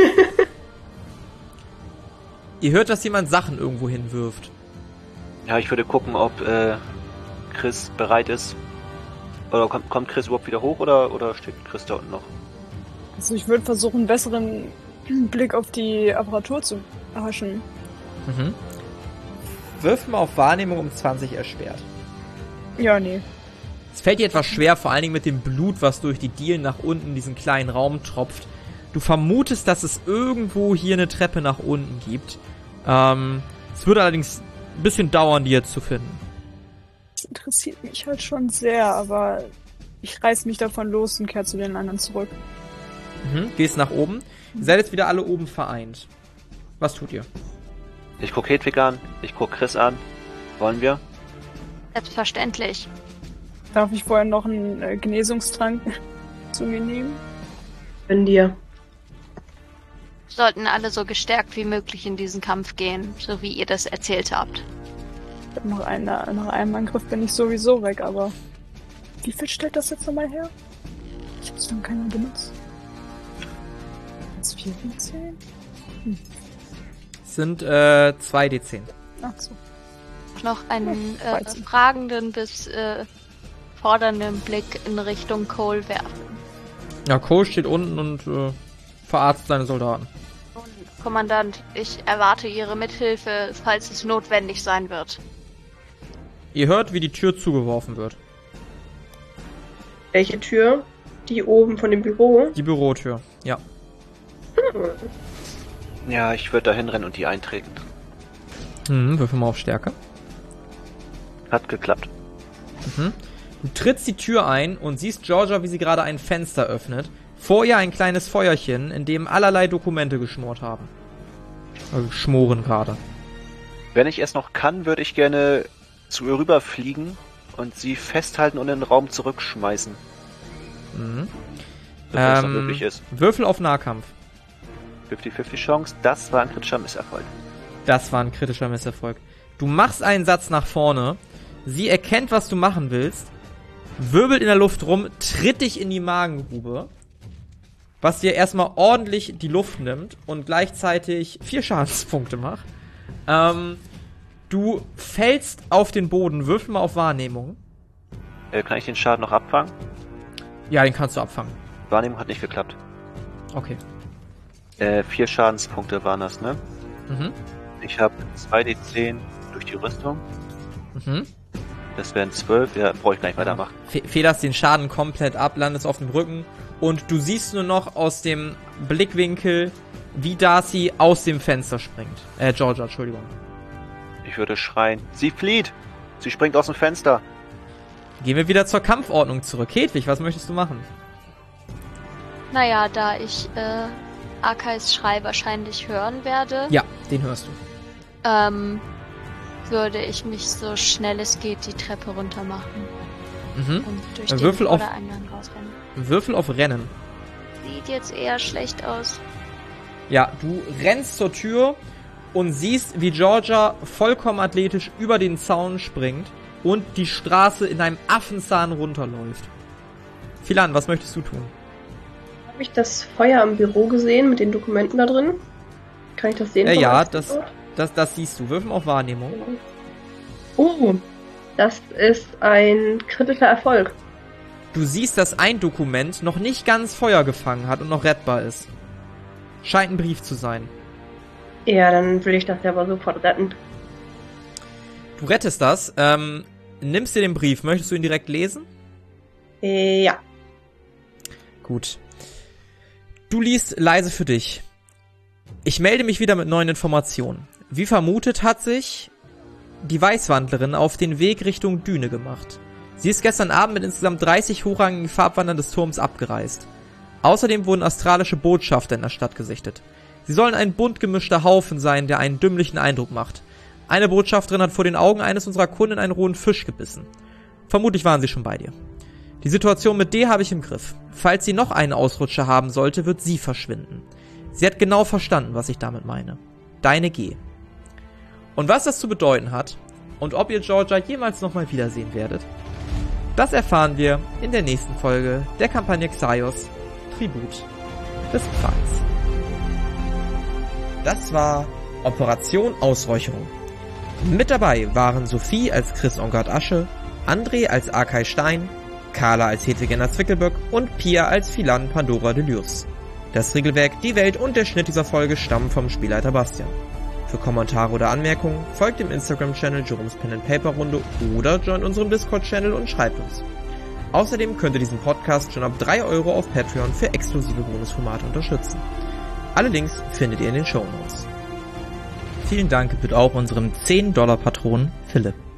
A: Ihr hört, dass jemand Sachen irgendwo hinwirft.
B: Ja, ich würde gucken, ob Chris bereit ist. Oder kommt Chris überhaupt wieder hoch oder steht Chris da unten noch?
E: Also ich würde versuchen, einen besseren Blick auf die Apparatur zu erhaschen.
A: Mhm. Wirf mal auf Wahrnehmung um 20 erschwert.
E: Ja, nee.
A: Es fällt dir etwas schwer, vor allen Dingen mit dem Blut, was durch die Dielen nach unten in diesen kleinen Raum tropft. Du vermutest, dass es irgendwo hier eine Treppe nach unten gibt. Es würde allerdings ein bisschen dauern, die jetzt zu finden.
E: Das interessiert mich halt schon sehr, aber ich reiß mich davon los und kehre zu den anderen zurück.
A: Mhm. Gehst nach oben. Ihr seid jetzt wieder alle oben vereint. Was tut ihr?
B: Ich guck Hedwig an, ich guck Chris an. Wollen wir?
D: Selbstverständlich.
E: Darf ich vorher noch einen Genesungstrank zu mir nehmen?
C: Wenn dir.
D: Wir sollten alle so gestärkt wie möglich in diesen Kampf gehen, so wie ihr das erzählt habt.
E: Nach einem Angriff bin ich sowieso weg, aber wie viel stellt das jetzt nochmal her? Ich hab's dann keiner benutzt. 4 D10?
A: Sind 2D10.
E: Ach so.
D: Noch einen fragenden bis fordernden Blick in Richtung Cole werfen.
A: Ja, Cole steht unten und verarztet seine Soldaten.
D: Und, Kommandant, ich erwarte Ihre Mithilfe, falls es notwendig sein wird.
A: Ihr hört, wie die Tür zugeworfen wird.
C: Welche Tür? Die oben von dem Büro?
A: Die Bürotür, ja.
B: Ja, ich würde da hinrennen und die eintreten.
A: Würfel mal auf Stärke.
B: Hat geklappt.
A: Mhm. Du trittst die Tür ein und siehst Georgia, wie sie gerade ein Fenster öffnet. Vor ihr ein kleines Feuerchen, in dem allerlei Dokumente geschmort haben. Also schmoren gerade.
B: Wenn ich es noch kann, würde ich gerne zu ihr rüberfliegen und sie festhalten und in den Raum zurückschmeißen.
A: Mhm.
B: Was möglich ist.
A: Würfel auf Nahkampf.
B: 50-50 Chance, das war ein kritischer Misserfolg.
A: Das war ein kritischer Misserfolg. Du machst einen Satz nach vorne, sie erkennt, was du machen willst, wirbelt in der Luft rum, tritt dich in die Magengrube, was dir erstmal ordentlich die Luft nimmt und gleichzeitig 4 Schadenspunkte macht. Du fällst auf den Boden, würfel mal auf Wahrnehmung.
B: Kann ich den Schaden noch abfangen?
A: Ja, den kannst du abfangen.
B: Wahrnehmung hat nicht geklappt.
A: Okay.
B: 4 Schadenspunkte waren das, ne?
A: Mhm.
B: Ich habe 2d10 durch die Rüstung.
A: Mhm.
B: Das wären 12, ja, brauche ich gar nicht weitermachen.
A: Federst den Schaden komplett ab, landest auf dem Rücken und du siehst nur noch aus dem Blickwinkel, wie Darcy aus dem Fenster springt. Georgia, Entschuldigung.
B: Ich würde schreien, sie flieht! Sie springt aus dem Fenster!
A: Gehen wir wieder zur Kampfordnung zurück. Hedwig, was möchtest du machen?
D: Naja, da ich Akais Schrei wahrscheinlich hören werde.
A: Ja, den hörst du.
D: Würde ich mich so schnell es geht die Treppe runter machen.
A: Mhm.
D: Und durch den
A: Würfel auf
D: Vordereingang rausrennen.
A: Würfel auf Rennen.
D: Sieht jetzt eher schlecht aus.
A: Ja, du rennst zur Tür und siehst, wie Georgia vollkommen athletisch über den Zaun springt und die Straße in einem Affenzahn runterläuft. Philan, was möchtest du tun?
C: Habe ich das Feuer im Büro gesehen mit den Dokumenten da drin? Kann ich das sehen?
A: Ja, das siehst du. Würfel auf Wahrnehmung.
C: Oh, das ist ein kritischer Erfolg.
A: Du siehst, dass ein Dokument noch nicht ganz Feuer gefangen hat und noch rettbar ist. Scheint ein Brief zu sein.
C: Ja, dann will ich das ja aber sofort retten.
A: Du rettest das, nimmst dir den Brief. Möchtest du ihn direkt lesen?
C: Ja.
A: Gut. Du liest leise für dich. Ich melde mich wieder mit neuen Informationen. Wie vermutet hat sich die Weißwandlerin auf den Weg Richtung Düne gemacht. Sie ist gestern Abend mit insgesamt 30 hochrangigen Farbwandern des Turms abgereist. Außerdem wurden astralische Botschafter in der Stadt gesichtet. Sie sollen ein bunt gemischter Haufen sein, der einen dümmlichen Eindruck macht. Eine Botschafterin hat vor den Augen eines unserer Kunden einen rohen Fisch gebissen. Vermutlich waren sie schon bei dir. Die Situation mit D habe ich im Griff. Falls sie noch einen Ausrutscher haben sollte, wird sie verschwinden. Sie hat genau verstanden, was ich damit meine. Deine G. Und was das zu bedeuten hat und ob ihr Georgia jemals nochmal wiedersehen werdet, das erfahren wir in der nächsten Folge der Kampagne Xaios, Tribut des Pfahls. Das war Operation Ausräucherung. Mit dabei waren Sophie als Chris Ongard Asche, André als Akai Stein, Carla als Hedwig Zwickelböck und Pia als Philan Pandora Delius. Das Regelwerk, die Welt und der Schnitt dieser Folge stammen vom Spielleiter Bastian. Für Kommentare oder Anmerkungen folgt dem Instagram-Channel Jerome's Pen & Paper Runde oder joint unserem Discord-Channel und schreibt uns. Außerdem könnt ihr diesen Podcast schon ab 3 € auf Patreon für exklusive Bonusformate unterstützen. Alle Links findet ihr in den Shownotes. Vielen Dank bitte auch unserem $10-Patronen Philipp.